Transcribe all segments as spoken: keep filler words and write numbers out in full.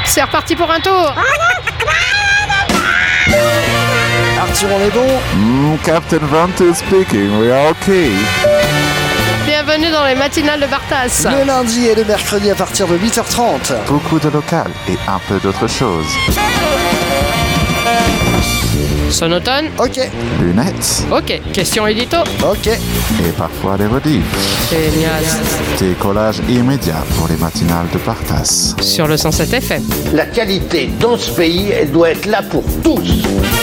C'est reparti pour un tour. Arthur, on est bon? Mm, Captain Vante speaking, we are okay. Bienvenue dans les matinales de Bartas. Le lundi et le mercredi à partir de huit heures trente. Beaucoup de local et un peu d'autre chose. Sonotone. Ok. Lunettes. Ok. Question édito. Ok. Et parfois des rediffs. Génial. Décollage immédiat pour les matinales de Bartas. Sur le cent sept F M. La qualité dans ce pays, elle doit être là pour tous.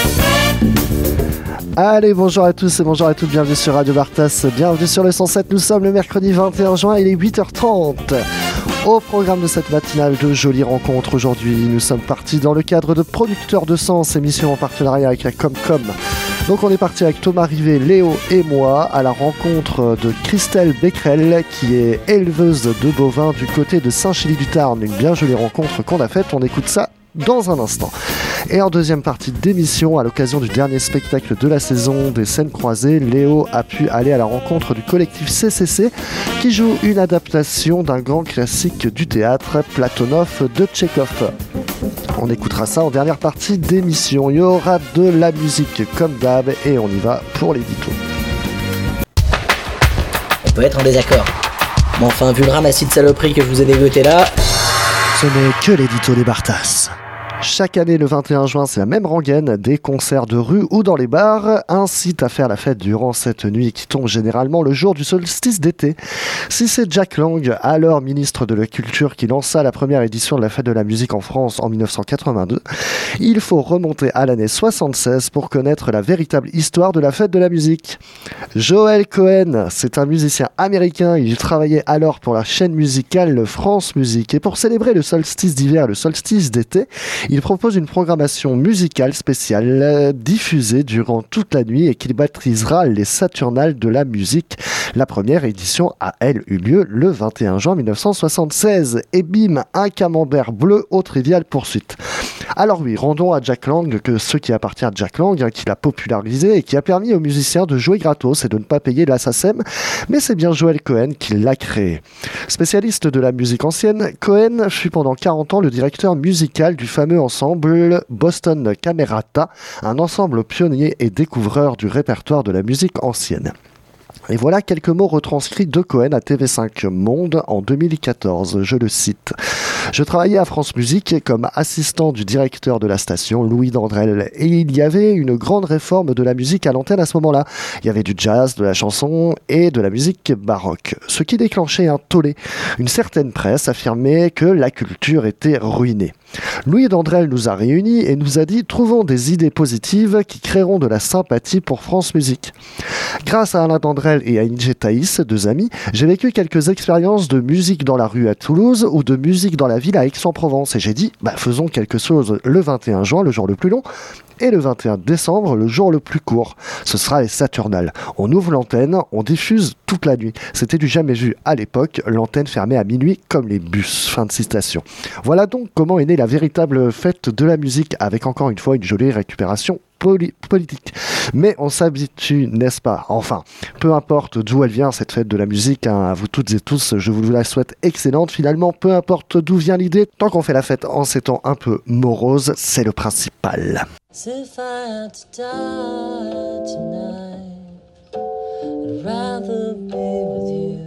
Allez, bonjour à tous et bonjour à toutes, bienvenue sur Radio Bartas, bienvenue sur le cent sept, nous sommes le mercredi vingt et un juin, il est huit heures trente. Au programme de cette matinale de jolies rencontres aujourd'hui, nous sommes partis dans le cadre de Producteurs de Sens, émission en partenariat avec la Comcom. Donc on est parti avec Thomas Rivet, Léo et moi à la rencontre de Christelle Becquerel qui est éleveuse de bovins du côté de Saint-Chili-du-Tarn. Une bien jolie rencontre qu'on a faite, on écoute ça dans un instant. Et en deuxième partie d'émission, à l'occasion du dernier spectacle de la saison des Scènes Croisées, Léo a pu aller à la rencontre du collectif C C C qui joue une adaptation d'un grand classique du théâtre, Platonov de Tchekhov. On écoutera ça en dernière partie d'émission. Il y aura de la musique comme d'hab et on y va pour l'édito. On peut être en désaccord. Mais enfin, vu le ramassis de saloperies que je vous ai dégoté là... Ce n'est que l'édito des Bartas. Chaque année, le vingt et un juin, c'est la même rengaine, des concerts de rue ou dans les bars incitent à faire la fête durant cette nuit qui tombe généralement le jour du solstice d'été. Si c'est Jack Lang, alors ministre de la Culture, qui lança la première édition de la fête de la musique en France en dix-neuf cent quatre-vingt-deux, il faut remonter à l'année soixante-seize pour connaître la véritable histoire de la fête de la musique. Joel Cohen, c'est un musicien américain, il travaillait alors pour la chaîne musicale France Musique et pour célébrer le solstice d'hiver et le solstice d'été, il propose une programmation musicale spéciale euh, diffusée durant toute la nuit et qu'il baptisera les Saturnales de la musique. La première édition a, elle, eu lieu le vingt et un juin mille neuf cent soixante-seize. Et bim, un camembert bleu au Trivial Pursuit. Alors oui, rendons à Jack Lang que ce qui appartient à Jack Lang, hein, qui l'a popularisé et qui a permis aux musiciens de jouer gratos et de ne pas payer la S A C E M, mais c'est bien Joel Cohen qui l'a créé. Spécialiste de la musique ancienne, Cohen fut pendant quarante ans le directeur musical du fameux ensemble Boston Camerata, un ensemble pionnier et découvreur du répertoire de la musique ancienne. Et voilà quelques mots retranscrits de Cohen à T V cinq Monde en deux mille quatorze, je le cite. Je travaillais à France Musique comme assistant du directeur de la station, Louis Dandrel, et il y avait une grande réforme de la musique à l'antenne à ce moment-là. Il y avait du jazz, de la chanson et de la musique baroque, ce qui déclenchait un tollé. Une certaine presse affirmait que la culture était ruinée. Louis Dandrel nous a réunis et nous a dit « Trouvons des idées positives qui créeront de la sympathie pour France Musique ». Grâce à Alain Dandrel et à Inge Thaïs, deux amis, j'ai vécu quelques expériences de musique dans la rue à Toulouse ou de musique dans la ville à Aix-en-Provence. Et j'ai dit bah, « Faisons quelque chose le vingt et un juin, le jour le plus long, et le vingt et un décembre, le jour le plus court. Ce sera les Saturnales. On ouvre l'antenne, on diffuse toute la nuit. C'était du jamais vu à l'époque, l'antenne fermait à minuit comme les bus. » Fin de citation. Voilà donc comment est née la véritable fête de la musique, avec encore une fois une jolie récupération poli- politique. Mais on s'habitue, n'est-ce pas? Enfin, peu importe d'où elle vient cette fête de la musique, hein, à vous toutes et tous, je vous la souhaite excellente. Finalement, peu importe d'où vient l'idée, tant qu'on fait la fête en ces temps un peu moroses, c'est le principal. If I had to die tonight, I'd rather be with you.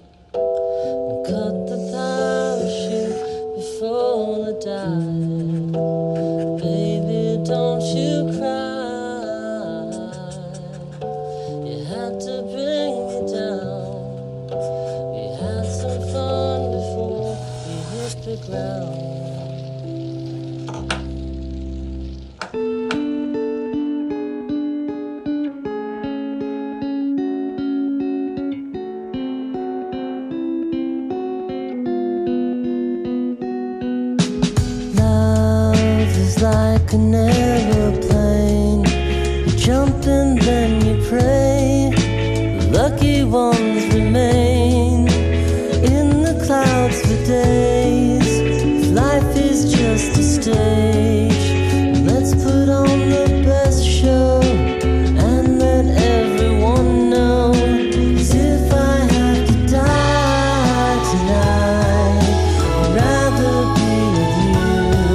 Cut the parachute before the dive. Baby, don't you cry. You had to bring me down. We had some fun before we hit the ground. Like an aeroplane, you jump and then you pray. The lucky ones remain in the clouds for days. Life is just a stage. Let's put on the best show and let everyone know. 'Cause if I had to die tonight, I'd rather be with you.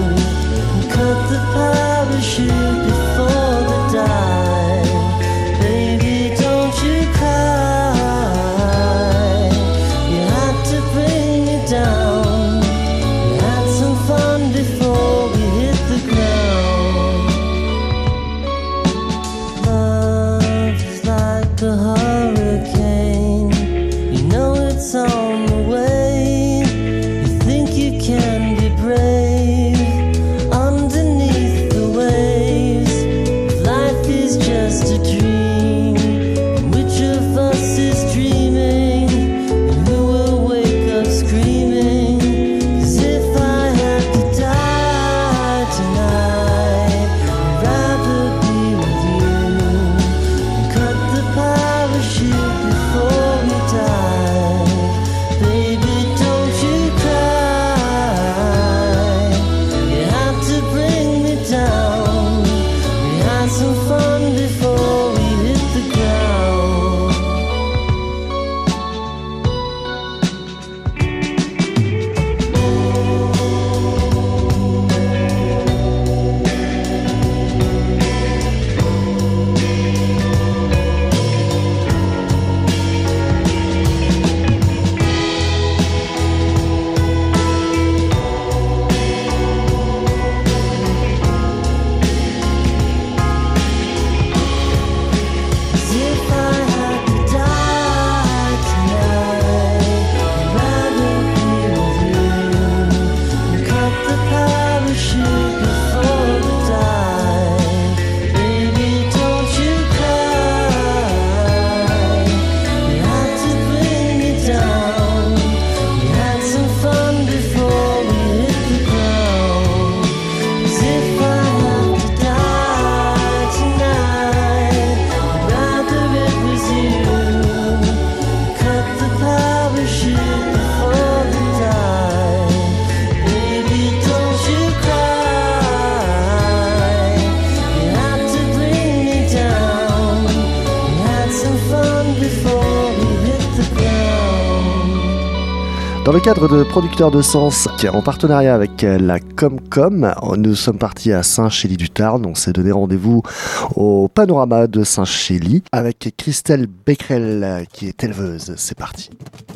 le cadre de Producteurs de Sens, en partenariat avec la Comcom, nous sommes partis à Saint-Chély-du-Tarn. On s'est donné rendez-vous au Panorama de Saint-Chély avec Christelle Becquerel, qui est éleveuse. C'est parti.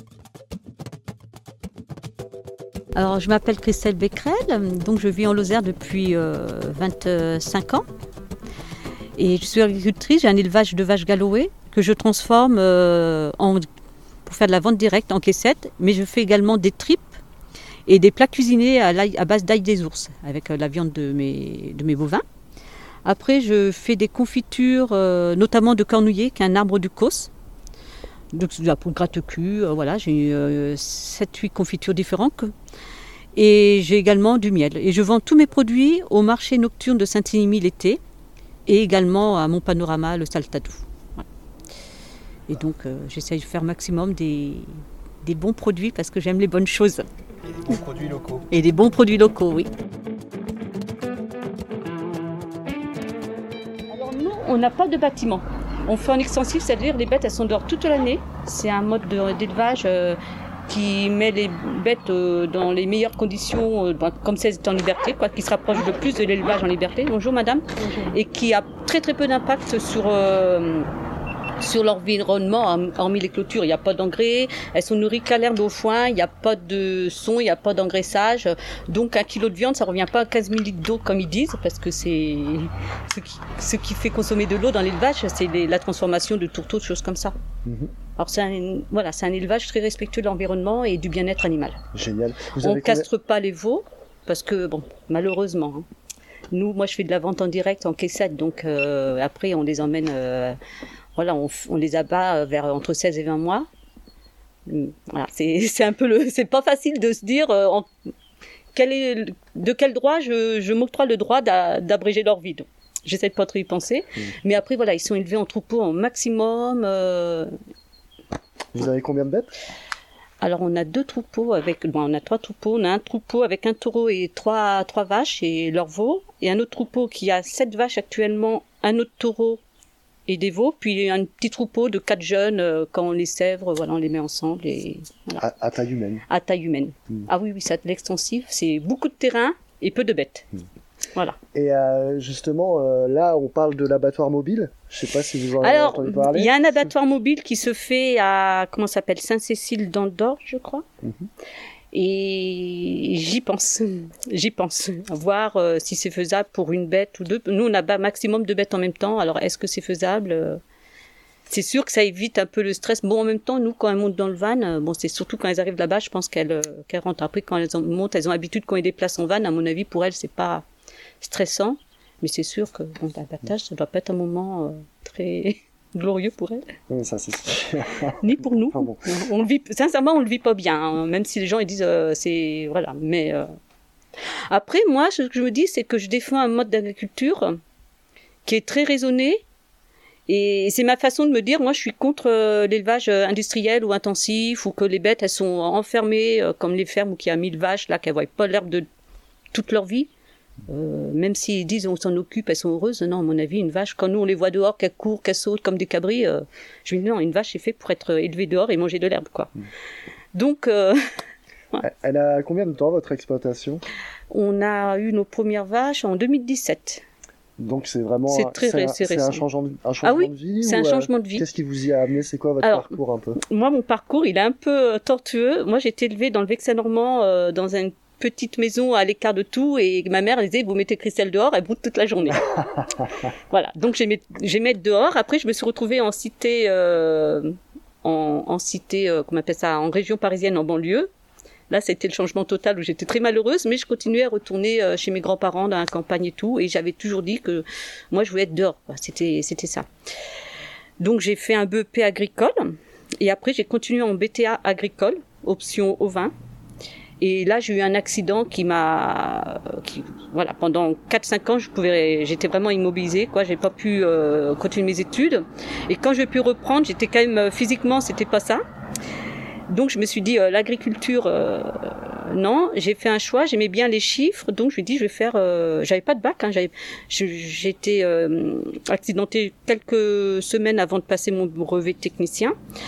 Alors, je m'appelle Christelle Becquerel, donc je vis en Lozère depuis euh, vingt-cinq ans. Et je suis agricultrice, j'ai un élevage de vaches Galloway que je transforme euh, en, pour faire de la vente directe en caissette, mais je fais également des tripes et des plats cuisinés à, à base d'ail des ours, avec euh, la viande de mes, de mes bovins. Après, je fais des confitures, euh, notamment de cornouiller, qui est un arbre du Causse. Donc, pour le gratte-cul, euh, voilà, j'ai euh, sept huit confitures différentes. Et j'ai également du miel. Et je vends tous mes produits au marché nocturne de Saint-Émile l'été et également à mon panorama, le Saltadou. Voilà. Et donc, euh, j'essaie de faire maximum des, des bons produits parce que j'aime les bonnes choses. Et des bons produits locaux. Et des bons produits locaux, oui. Alors nous, on n'a pas de bâtiment. On fait en extensif, c'est-à-dire les bêtes, elles sont dehors toute l'année. C'est un mode de, d'élevage euh, qui met les bêtes euh, dans les meilleures conditions, euh, bah, comme si elles étaient en liberté, quoi, qui se rapproche le plus de l'élevage en liberté. Bonjour madame. Bonjour. Et qui a très très peu d'impact sur... Euh, sur l'environnement, hormis les clôtures, il n'y a pas d'engrais, elles sont nourries qu'à l'herbe au foin, il n'y a pas de son, il n'y a pas d'engraissage. Donc un kilo de viande, ça ne revient pas à quinze mille litres d'eau comme ils disent, parce que c'est ce qui, ce qui fait consommer de l'eau dans l'élevage, c'est les, la transformation de tourteaux, de choses comme ça. Mmh. Alors c'est un, voilà, c'est un élevage très respectueux de l'environnement et du bien-être animal. Génial. Vous On ne castre combien... pas les veaux, parce que, bon, malheureusement... Hein, nous, moi je fais de la vente en direct, en caissette, donc euh, après on les emmène... Euh, Voilà, on, on les abat vers entre seize et vingt mois. Voilà, c'est, c'est un peu le, c'est pas facile de se dire euh, en, quel est, de quel droit je, je m'octroie le droit d'a, d'abréger leur vie. Donc, j'essaie de pas trop y penser. Mmh. Mais après, voilà, ils sont élevés en troupeau en maximum. Euh... Vous avez combien de bêtes ? Alors, on a deux troupeaux avec, bon, on a trois troupeaux. On a un troupeau avec un taureau et trois, trois vaches et leurs veaux. Et un autre troupeau qui a sept vaches actuellement, un autre taureau et des veaux, puis un petit troupeau de quatre jeunes, euh, quand on les sèvre, voilà, on les met ensemble. Et, voilà. à, à taille humaine. À taille humaine. Mmh. Ah oui, oui, c'est de l'extensif, c'est beaucoup de terrain et peu de bêtes. Mmh. Voilà. Et euh, justement, euh, là, on parle de l'abattoir mobile. Je ne sais pas si vous en avez Alors, entendu parler. Il y a un abattoir mobile qui se fait à, comment ça s'appelle, Saint-Cécile dans le Dorge, je crois. Mmh. Et j'y pense, j'y pense, voir euh, si c'est faisable pour une bête ou deux. Nous, on a un maximum de bêtes en même temps, alors est-ce que c'est faisable ? C'est sûr que ça évite un peu le stress. Bon, en même temps, nous, quand elles montent dans le van, euh, bon, c'est surtout quand elles arrivent là-bas, je pense qu'elles, euh, qu'elles rentrent. Après, quand elles montent, elles ont l'habitude qu'on les déplace en van. À mon avis, pour elles, c'est pas stressant. Mais c'est sûr que bon, l'abattage, ça doit pas être un moment euh, très... glorieux pour elle. Oui, ça c'est sûr. Ni pour nous. Ah bon. On le vit, sincèrement, on le vit pas bien, hein, même si les gens ils disent euh, c'est voilà. Mais euh... après, moi, ce que je me dis, c'est que je défends un mode d'agriculture qui est très raisonné. Et c'est ma façon de me dire, moi, je suis contre euh, l'élevage industriel ou intensif, ou que les bêtes elles sont enfermées euh, comme les fermes où il y a mille vaches là, qu'elles voient pas l'herbe de toute leur vie. Euh, même s'ils disent on s'en occupe, elles sont heureuses. Non, à mon avis, une vache, quand nous on les voit dehors, qu'elles courent, qu'elles sautent comme des cabris, euh, je me dis non, une vache c'est fait pour être élevée dehors et manger de l'herbe, quoi. Mmh. Donc, euh, ouais. Elle a combien de temps votre exploitation ? On a eu nos premières vaches en deux mille dix-sept. Donc c'est vraiment c'est très c'est un, c'est c'est un changement, de, un changement ah oui, de vie. C'est ou un changement de vie. Qu'est-ce qui vous y a amené ? C'est quoi votre Alors, parcours un peu ? Moi, mon parcours, il est un peu tortueux. Moi, j'ai été élevée dans le Vexin normand, euh, dans un petite maison à l'écart de tout, et ma mère elle disait vous mettez Christelle dehors, elle broute toute la journée. Voilà, donc j'aimais j'aimais être dehors. Après je me suis retrouvée en cité euh, en, en cité euh, comment on appelle ça, en région parisienne, en banlieue. Là c'était le changement total où j'étais très malheureuse, mais je continuais à retourner euh, chez mes grands-parents dans la campagne et tout, et j'avais toujours dit que moi je voulais être dehors. C'était c'était ça. Donc j'ai fait un B E P agricole et après j'ai continué en B T A agricole, option ovin. Et là, j'ai eu un accident qui m'a, qui, voilà, pendant quatre cinq ans, je pouvais, j'étais vraiment immobilisée, quoi. J'ai pas pu euh, continuer mes études. Et quand j'ai pu reprendre, j'étais quand même physiquement, c'était pas ça. Donc, je me suis dit, euh, l'agriculture, euh, non. J'ai fait un choix. J'aimais bien les chiffres, donc je me suis dit, je vais faire. Euh, j'avais pas de bac. Hein, j'avais, j'étais euh, accidentée quelques semaines avant de passer mon brevet de technicien.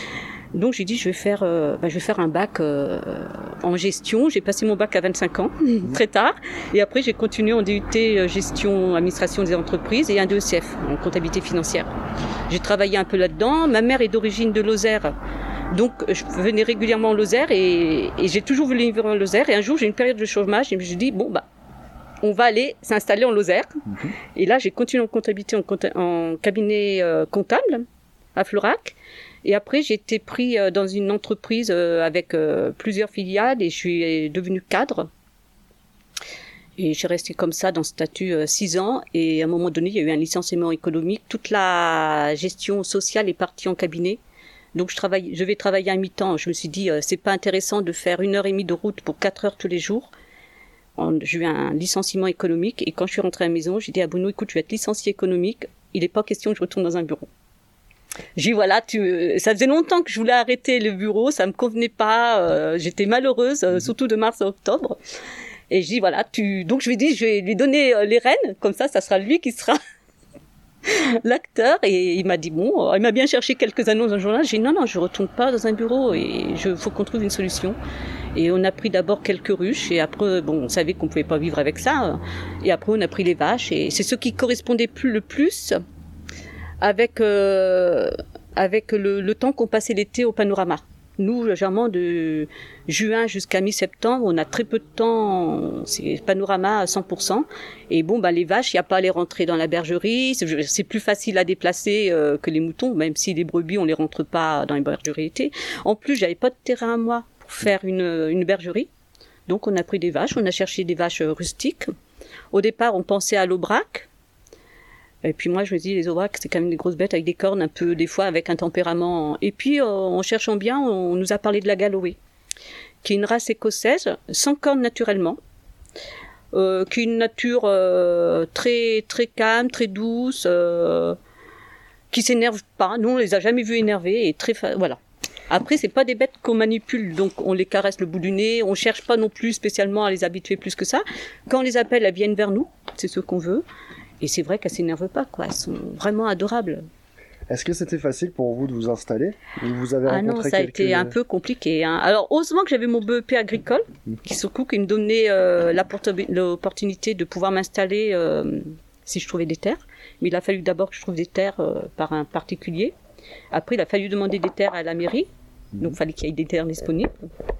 Donc j'ai dit je vais faire, euh, bah, je vais faire un bac euh, en gestion. J'ai passé mon bac à vingt-cinq ans, mmh. très tard. Et après j'ai continué en D U T gestion administration des entreprises et un D E C F en comptabilité financière. J'ai travaillé un peu là-dedans. Ma mère est d'origine de Lozère. Donc je venais régulièrement en Lozère et, et j'ai toujours voulu vivre en Lozère. Et un jour j'ai eu une période de chômage et je me suis dit bon bah on va aller s'installer en Lozère. Mmh. Et là j'ai continué en comptabilité en, compta- en cabinet euh, comptable à Florac. Et après, j'ai été pris dans une entreprise avec plusieurs filiales et je suis devenue cadre. Et je suis restée comme ça dans ce statut six ans. Et à un moment donné, il y a eu un licenciement économique. Toute la gestion sociale est partie en cabinet. Donc je travaille, je vais travailler à mi-temps. Je me suis dit, c'est pas intéressant de faire une heure et demie de route pour quatre heures tous les jours. J'ai eu un licenciement économique. Et quand je suis rentrée à la maison, j'ai dit à Bruno, écoute, je vais être licenciée économique. Il n'est pas question que je retourne dans un bureau. J'ai dit voilà, tu, ça faisait longtemps que je voulais arrêter le bureau, ça me convenait pas, euh, j'étais malheureuse, euh, surtout de mars à octobre. Et je dis voilà, tu, donc je lui ai dit je vais lui donner euh, les rênes, comme ça, ça sera lui qui sera l'acteur. Et il m'a dit bon, il m'a bien cherché quelques annonces dans le journal. J'ai dit non non, je retourne pas dans un bureau et je faut qu'on trouve une solution. Et on a pris d'abord quelques ruches et après bon, on savait qu'on pouvait pas vivre avec ça. Et après on a pris les vaches et c'est ce qui correspondait plus le plus. Avec euh, avec le, le temps qu'on passait l'été au panorama. Nous, légèrement de juin jusqu'à mi-septembre, on a très peu de temps, c'est panorama à cent pour cent. Et bon, bah les vaches, il n'y a pas à les rentrer dans la bergerie. C'est, c'est plus facile à déplacer euh, que les moutons, même si les brebis, on les rentre pas dans les bergeries l'été. En plus, j'avais pas de terrain à moi pour faire une une bergerie. Donc, on a pris des vaches, on a cherché des vaches rustiques. Au départ, on pensait à l'aubrac. Et puis moi, je me dis, les aubracs, c'est quand même des grosses bêtes avec des cornes un peu, des fois, avec un tempérament. Et puis, euh, en cherchant bien, on nous a parlé de la Galloway, qui est une race écossaise, sans cornes naturellement, euh, qui est une nature euh, très très calme, très douce, euh, qui s'énerve pas. Nous, on les a jamais vues énervées et très, fa- voilà. Après, c'est pas des bêtes qu'on manipule, donc on les caresse le bout du nez, on cherche pas non plus spécialement à les habituer plus que ça. Quand on les appelle, elles viennent vers nous, c'est ce qu'on veut. Et c'est vrai qu'elles s'énervent pas, quoi. Elles sont vraiment adorables. Est-ce que c'était facile pour vous de vous installer ou vous avez ah rencontré non, ça a quelques... été un peu compliqué. Hein. Alors, heureusement que j'avais mon B E P agricole, mmh. qui surtout qui me donnait euh, l'opportunité de pouvoir m'installer euh, si je trouvais des terres. Mais il a fallu d'abord que je trouve des terres euh, par un particulier. Après, il a fallu demander des terres à la mairie. Mmh. Donc, il fallait qu'il y ait des terres disponibles.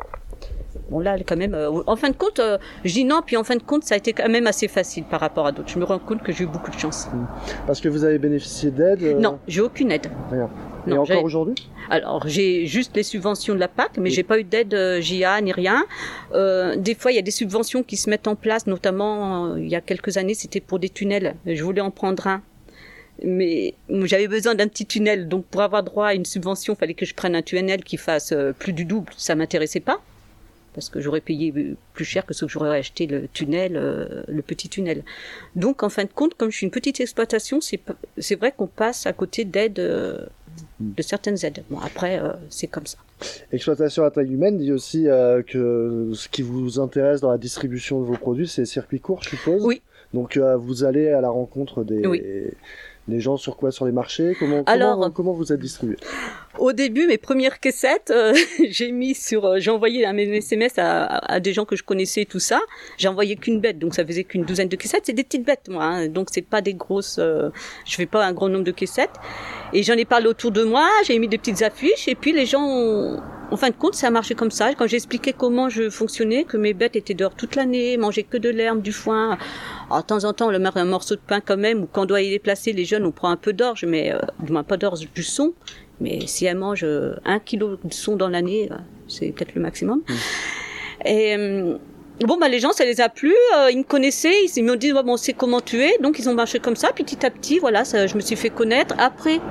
Bon là, quand même, euh, en fin de compte, euh, je dis non, puis en fin de compte, ça a été quand même assez facile par rapport à d'autres. Je me rends compte que j'ai eu beaucoup de chance. Parce que vous avez bénéficié d'aide euh... Non, j'ai aucune aide. Rien. Non, Et encore j'ai... aujourd'hui ? Alors, j'ai juste les subventions de la P A C, mais oui. j'ai pas eu d'aide euh, J A ni rien. Euh, des fois, il y a des subventions qui se mettent en place, notamment euh, il y a quelques années, c'était pour des tunnels. Je voulais en prendre un. Mais j'avais besoin d'un petit tunnel, donc pour avoir droit à une subvention, il fallait que je prenne un tunnel qui fasse euh, plus du double. Ça m'intéressait pas. Parce que j'aurais payé plus cher que ce que j'aurais acheté le tunnel, euh, le petit tunnel. Donc, en fin de compte, comme je suis une petite exploitation, c'est, c'est vrai qu'on passe à côté d'aides, euh, de certaines aides. Bon, après, euh, c'est comme ça. Exploitation à taille humaine dit aussi euh, que ce qui vous intéresse dans la distribution de vos produits, c'est les circuits courts, je suppose. Oui. Donc, euh, vous allez à la rencontre des... Oui. Les gens sur quoi? Sur les marchés? Comment, Alors, comment, comment vous êtes distribué? Au début, mes premières caissettes, euh, j'ai mis sur, euh, j'ai envoyé un S M S à, à, à des gens que je connaissais, tout ça. J'ai envoyé qu'une bête, donc ça faisait qu'une douzaine de caissettes. C'est des petites bêtes, moi, hein, donc c'est pas des grosses. Euh, je fais pas un grand nombre de caissettes. Et j'en ai parlé autour de moi. J'ai mis des petites affiches, et puis les gens, ont, en fin de compte, ça a marché comme ça. Quand j'ai expliqué comment je fonctionnais, que mes bêtes étaient dehors toute l'année, mangeaient que de l'herbe, du foin. Alors, de temps en temps, on leur met un morceau de pain quand même, ou quand on doit y déplacer les jeunes, on prend un peu d'orge, mais euh, du moins pas d'orge, du son. Mais si elles mangent un kilo de son dans l'année, c'est peut-être le maximum. Mmh. Et euh, bon, bah les gens, ça les a plu. Euh, ils me connaissaient, ils m'ont dit, ouais, bon, on sait comment tu es. Donc ils ont marché comme ça, petit à petit. Voilà, ça, je me suis fait connaître. Après,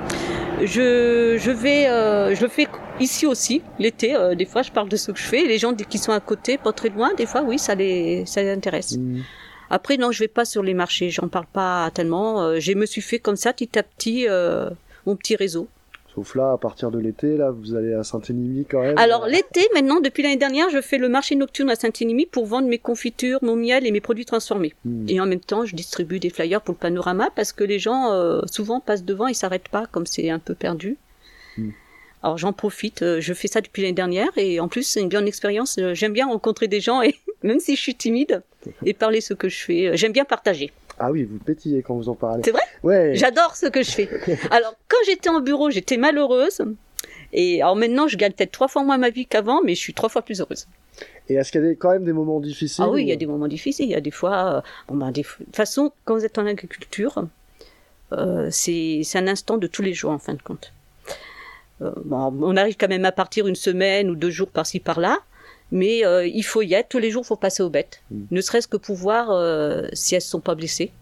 je je vais, euh, je le fais ici aussi l'été. Euh, des fois, je parle de ce que je fais. Les gens qui sont à côté, pas très loin, des fois, oui, ça les ça les intéresse. Mmh. Après, non, je vais pas sur les marchés. J'en parle pas tellement. Euh, je me suis fait comme ça, petit à petit, euh, mon petit réseau. Sauf là, à partir de l'été, là, vous allez à Saint-Énimie quand même. Alors l'été, maintenant, depuis l'année dernière, je fais le marché nocturne à Saint-Énimie pour vendre mes confitures, mon miel et mes produits transformés. Mmh. Et en même temps, je distribue des flyers pour le panorama parce que les gens, euh, souvent, passent devant et s'arrêtent pas, comme c'est un peu perdu. Mmh. Alors j'en profite, euh, je fais ça depuis l'année dernière et en plus c'est une bonne expérience. Euh, j'aime bien rencontrer des gens et même si je suis timide et parler ce que je fais, euh, j'aime bien partager. Ah oui, vous pétillez quand vous en parlez. C'est vrai ? Ouais. J'adore ce que je fais. Alors quand j'étais en bureau, j'étais malheureuse et alors maintenant je gagne peut-être trois fois moins ma vie qu'avant, mais je suis trois fois plus heureuse. Et est-ce qu'il y a des, quand même des moments difficiles? Ah oui, il y a ou... des moments difficiles. Il y a des fois, euh, bon ben des, de toute façon, quand vous êtes en agriculture, euh, c'est c'est un instant de tous les jours en fin de compte. Euh, bon, on arrive quand même à partir une semaine ou deux jours par-ci par-là, mais euh, il faut y être. Tous les jours, il faut passer aux bêtes. Mm. Ne serait-ce que pour voir euh, si elles ne sont pas blessées.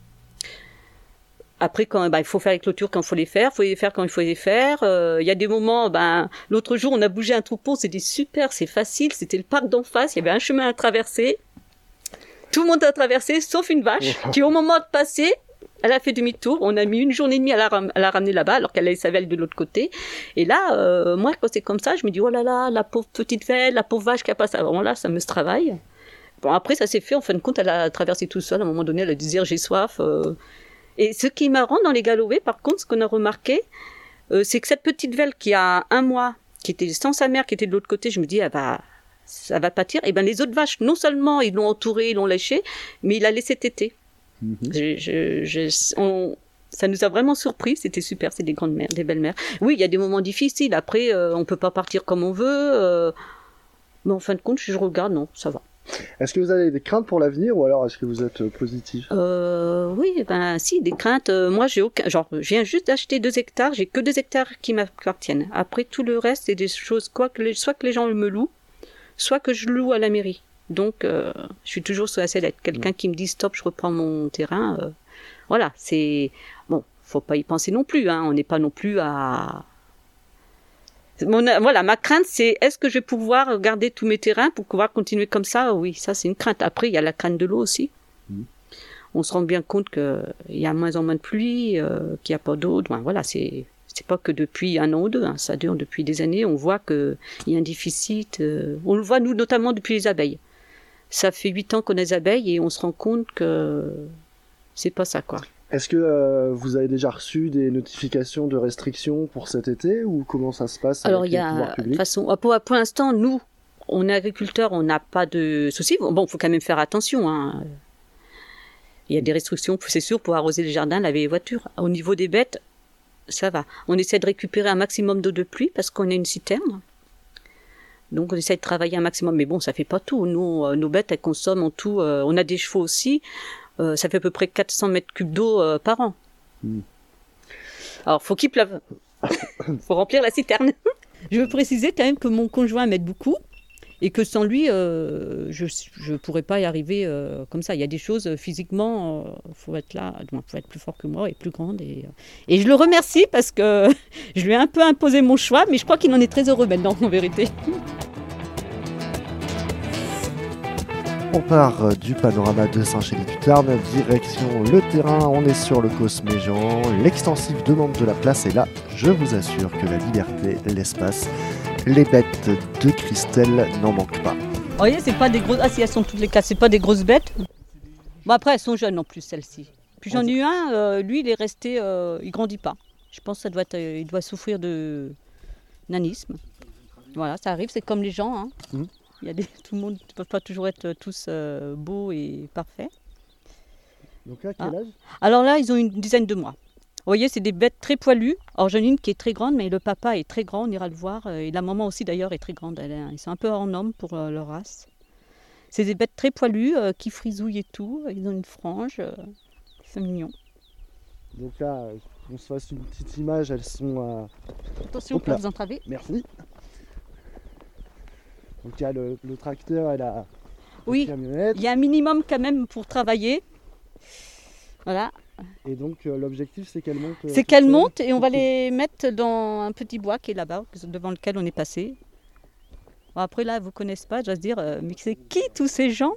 Après, quand, bah, il faut faire les clôtures quand il faut les faire, il faut les faire quand il faut les faire. Euh, il y a des moments, ben, l'autre jour, on a bougé un troupeau, c'était super, c'est facile, c'était le parc d'en face, il y avait un chemin à traverser. Tout le monde a traversé, sauf une vache, qui au moment de passer, elle a fait demi-tour. On a mis une journée et demie à la, ram- à la ramener là-bas, alors qu'elle savait aller de l'autre côté. Et là, euh, moi, quand c'est comme ça, je me dis, oh là là, la pauvre petite velle, la pauvre vache qui a passé avant là, ça me travaille. Bon, après, ça s'est fait, en fin de compte, elle a traversé tout seul. À un moment donné, elle a dit, j'ai soif. Euh... Et ce qui est marrant dans les galopées, par contre, ce qu'on a remarqué, euh, c'est que cette petite velle qui a un mois, qui était sans sa mère, qui était de l'autre côté, je me dis, elle va, ça va pâtir. Et ben, les autres vaches, non seulement ils l'ont entourée, ils l'ont léchée, mais il l'a laissé téter. Mmh. Je, je, je, on, ça nous a vraiment surpris, c'était super, c'est des grandes mères, des belles mères. Oui, il y a des moments difficiles, après euh, on peut pas partir comme on veut, euh, mais en fin de compte, je regarde, non, ça va. Est-ce que vous avez des craintes pour l'avenir ou alors est-ce que vous êtes positif? euh, Oui, ben si, des craintes. Euh, moi, j'ai aucun, genre, je viens juste d'acheter deux hectares, j'ai que deux hectares qui m'appartiennent. Après, tout le reste, c'est des choses, quoi que les, soit que les gens me louent, soit que je loue à la mairie. Donc, euh, je suis toujours sous la sellette. Quelqu'un qui me dit stop, je reprends mon terrain. Euh, voilà, c'est bon. Faut pas y penser non plus. Hein, on n'est pas non plus à. Mon, voilà, ma crainte, c'est est-ce que je vais pouvoir garder tous mes terrains pour pouvoir continuer comme ça? Oui, ça c'est une crainte. Après, il y a la crainte de l'eau aussi. Mmh. On se rend bien compte qu'il y a moins en moins de pluie, euh, qu'il n'y a pas d'eau. Enfin, voilà, c'est. C'est pas que depuis un an ou deux, hein, ça dure depuis des années. On voit qu'il y a un déficit. Euh, on le voit nous notamment depuis les abeilles. Ça fait huit ans qu'on a des abeilles et on se rend compte que c'est pas ça, quoi. Est-ce que euh, vous avez déjà reçu des notifications de restrictions pour cet été ou comment ça se passe? Alors, il y a, de toute façon, pour, pour l'instant, nous, on est agriculteurs, on n'a pas de soucis. Bon, il faut quand même faire attention. Hein. Il y a des restrictions, c'est sûr, pour arroser les jardins, laver les voitures. Au niveau des bêtes, ça va. On essaie de récupérer un maximum d'eau de pluie parce qu'on a une citerne. Donc on essaie de travailler un maximum, mais bon, ça fait pas tout. Nous, euh, nos bêtes, elles consomment en tout. Euh, on a des chevaux aussi. Euh, ça fait à peu près quatre cents mètres cubes d'eau euh, par an. Mm. Alors, faut qu'il pleuve. Faut remplir la citerne. Je veux préciser quand même que mon conjoint m'aide beaucoup et que sans lui, euh, je je pourrais pas y arriver euh, comme ça. Il y a des choses physiquement, euh, faut être là, donc faut être plus fort que moi et plus grande. Et, et je le remercie parce que je lui ai un peu imposé mon choix, mais je crois qu'il en est très heureux maintenant, en vérité. On part du panorama de Saint-Chély-du-Tarn, direction le terrain, on est sur le Cosméjean, l'extensif demande de la place et là, je vous assure que la liberté, l'espace, les bêtes de Christelle n'en manquent pas. Vous voyez, c'est pas des grosses... Ah si, elles sont toutes les quatre, c'est pas des grosses bêtes. Bon après, elles sont jeunes en plus, celles-ci. Puis j'en ai eu un, euh, lui, il est resté, euh, il grandit pas. Je pense que ça doit être, euh, il doit souffrir de nanisme. Voilà, ça arrive, c'est comme les gens, hein. Mmh. Il y a des, tout le monde ne peut pas toujours être tous euh, beaux et parfaits. Donc là, quel ah. âge? Alors là, ils ont une dizaine de mois. Vous voyez, c'est des bêtes très poilues. Alors j'en ai une qui est très grande, mais le papa est très grand, on ira le voir. Et la maman aussi d'ailleurs est très grande. Elle est, ils sont un peu en homme pour euh, leur race. C'est des bêtes très poilues euh, qui frisouillent et tout. Ils ont une frange. Euh, c'est mignon. Donc là, on se fasse une petite image, elles sont... Euh... Attention, pour vous entraver. Merci. Donc il y a le, le tracteur et la, oui, la camionnette. Il y a un minimum quand même pour travailler. Voilà. Et donc euh, l'objectif c'est qu'elles montent. Euh, c'est qu'elles montent et on va les mettre dans un petit bois qui est là-bas, devant lequel on est passé. Bon, après là, vous ne connaissez pas, je dois se dire, euh, mais c'est qui tous ces gens?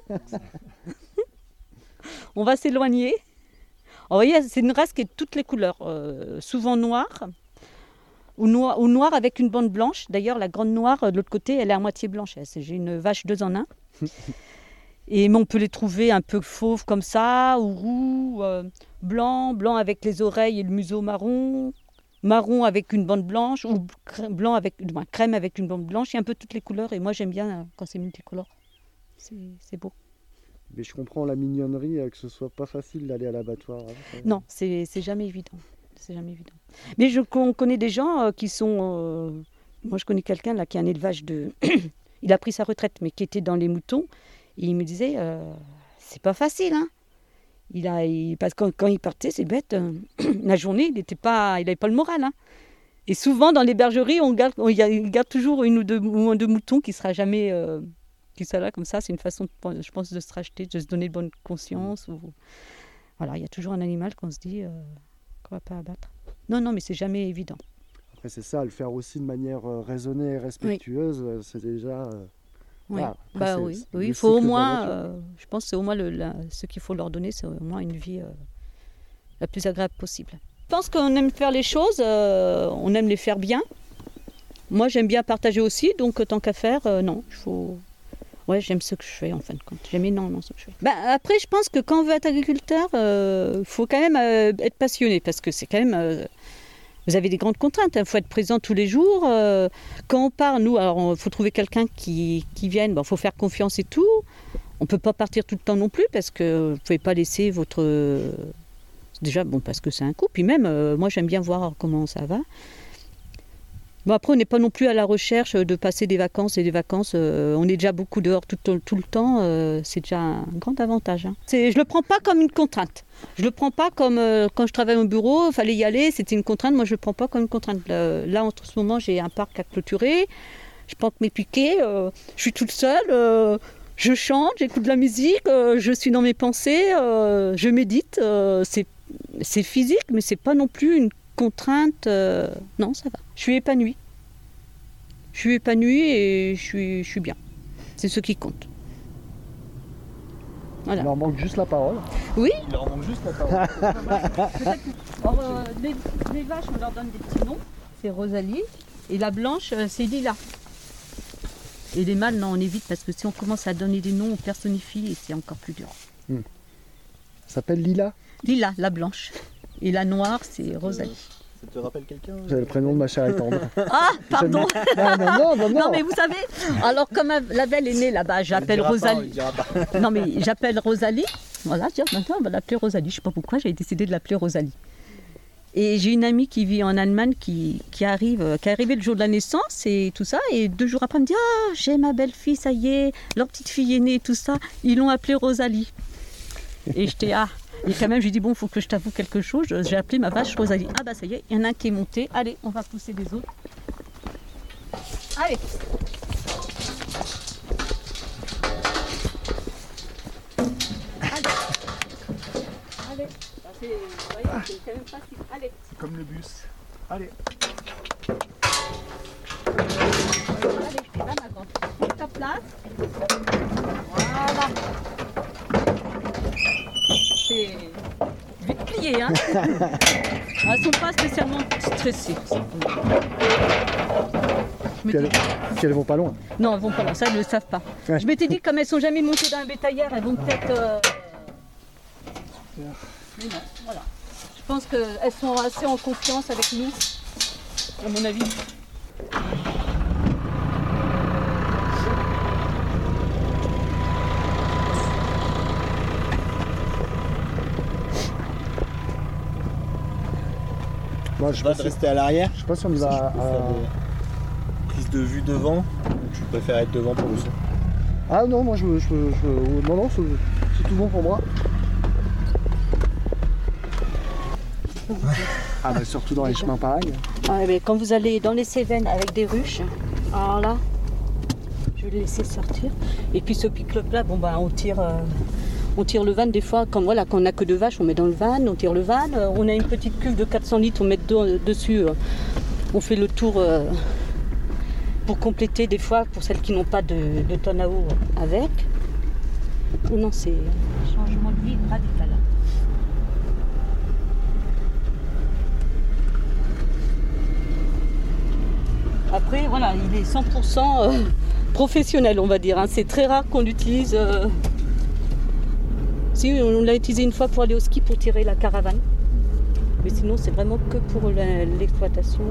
On va s'éloigner. Vous voyez, c'est une race qui est de toutes les couleurs, euh, souvent noire. Ou noir, ou noir avec une bande blanche. D'ailleurs, la grande noire, de l'autre côté, elle est à moitié blanche. J'ai une vache deux en un. Et mais on peut les trouver un peu fauves comme ça, ou roux, euh, blanc, blanc avec les oreilles et le museau marron. marron avec une bande blanche ou crème, blanc avec, enfin, crème avec une bande blanche. Il y a un peu toutes les couleurs et moi j'aime bien quand c'est multicolore. C'est, c'est beau. Mais je comprends la mignonnerie, euh, que ce soit pas facile d'aller à l'abattoir. Hein. Non, c'est, c'est jamais évident. C'est jamais évident. Mais je on connais des gens euh, qui sont... Euh, moi je connais quelqu'un là qui a un élevage de... il a pris sa retraite mais qui était dans les moutons. Et il me disait, euh, c'est pas facile, hein. Il a, il, parce que quand, quand il partait, c'est bête, euh, la journée, il n'était pas, il n'avait pas le moral. Hein. Et souvent, dans les bergeries, on garde, on, il garde toujours une ou deux, ou deux moutons qui ne sera jamais, euh, qui sera là comme ça. C'est une façon, de, je pense, de se racheter, de se donner de bonne conscience. Ou... Voilà, il y a toujours un animal qu'on se dit euh, qu'on ne va pas abattre. Non, non, mais c'est jamais évident. Après, c'est ça, le faire aussi de manière euh, raisonnée et respectueuse, oui. C'est déjà... Euh... Oui, ah, après, bah c'est, oui, c'est oui, il faut au moins, euh, je pense que c'est au moins le, la, ce qu'il faut leur donner, c'est au moins une vie euh, la plus agréable possible. Je pense qu'on aime faire les choses, euh, on aime les faire bien. Moi, j'aime bien partager aussi, donc tant qu'à faire, euh, non, il faut... Ouais, j'aime ce que je fais en fin de compte. J'aime énormément ce que je fais. Bah, après, je pense que quand on veut être agriculteur, il euh, faut quand même euh, être passionné, parce que c'est quand même... Euh, Vous avez des grandes contraintes, il hein. faut être présent tous les jours. Euh, quand on part, nous, alors il faut trouver quelqu'un qui, qui vienne, il bon, faut faire confiance et tout. On ne peut pas partir tout le temps non plus parce que vous ne pouvez pas laisser votre... Déjà, bon, parce que c'est un coup. Puis même, euh, moi j'aime bien voir comment ça va. Bon, après, on n'est pas non plus à la recherche de passer des vacances et des vacances. Euh, on est déjà beaucoup dehors tout, tout le temps. Euh, c'est déjà un grand avantage. Hein. C'est, je ne le prends pas comme une contrainte. Je ne le prends pas comme euh, quand je travaille au bureau, il fallait y aller, c'était une contrainte. Moi, je ne le prends pas comme une contrainte. Là, là, en ce moment, j'ai un parc à clôturer. Je plante mes piquets. Euh, je suis toute seule. Euh, je chante, j'écoute de la musique. Euh, je suis dans mes pensées. Euh, je médite. Euh, c'est, c'est physique, mais ce n'est pas non plus une contrainte. Euh, non, ça va. Je suis épanouie. Je suis épanouie et je suis, je suis bien. C'est ce qui compte. Voilà. Il leur manque juste la parole. Oui. Il leur manque juste la parole. Alors, euh, les, les vaches, on leur donne des petits noms. C'est Rosalie. Et la blanche, euh, c'est Lila. Et les mâles, non, on évite parce que si on commence à donner des noms, on personnifie et c'est encore plus dur. Hmm. Ça s'appelle Lila. Lila, la blanche. Et la noire, c'est Rosalie. Ça te rappelle quelqu'un? C'est le prénom de ma chère et tendre. Ah, pardon. Non, non, non, non, non, mais vous savez, alors comme la belle est née là-bas, j'appelle Rosalie. Pas, non, mais j'appelle Rosalie. Voilà, je dis, maintenant on va l'appeler Rosalie. Je ne sais pas pourquoi, j'ai décidé de l'appeler Rosalie. Et j'ai une amie qui vit en Allemagne qui, qui arrive, qui est arrivée le jour de la naissance et tout ça. Et deux jours après, elle me dit, ah, oh, j'ai ma belle-fille, ça y est, leur petite fille est née et tout ça. Ils l'ont appelée Rosalie. Et j'étais, ah. Et quand même, j'ai dit, bon, il faut que je t'avoue quelque chose. J'ai appelé ma vache Rosalie. Ah bah ça y est, il y en a un qui est monté. Allez, on va pousser les autres. Allez. Allez. Allez. Ça fait, vous voyez, c'est quand même facile. Allez. C'est comme le bus. Allez. Allez, je là, ma grande. Mets ta place. Voilà. C'est vite plié, hein. Elles ne sont pas spécialement stressées. Puis elles, puis elles vont pas loin. Non, elles vont pas loin, ça elles ne le savent pas. Ouais. Je m'étais dit que comme elles ne sont jamais montées dans un bétaillère, elles vont peut-être... Euh... Mais non, voilà. Je pense qu'elles sont assez en confiance avec nous, à mon avis. Moi, je vas te rester à l'arrière. Je sais pas si on y va. Si euh... Prise de vue devant, ou tu préfères être devant pour le son? Ah non, moi je je, je... non non, c'est, c'est tout bon pour moi. Ah bah surtout dans les chemins pareils. Ah, mais quand vous allez dans les Cévennes avec des ruches, alors là, je vais le laisser sortir. Et puis ce pick-up là, bon bah on tire. Euh... On tire le van des fois, comme voilà, quand on n'a que deux vaches, on met dans le van, on tire le van. Euh, on a une petite cuve de quatre cents litres, on met de, dessus. Euh, on fait le tour euh, pour compléter des fois, pour celles qui n'ont pas de, de tonne à eau avec. Oh non, c'est un changement de vie radical. Après, voilà, il est cent pour cent euh, professionnel, on va dire. Hein. C'est très rare qu'on l'utilise. Euh, Si, on l'a utilisé une fois pour aller au ski pour tirer la caravane. Mais sinon, c'est vraiment que pour la- l'exploitation.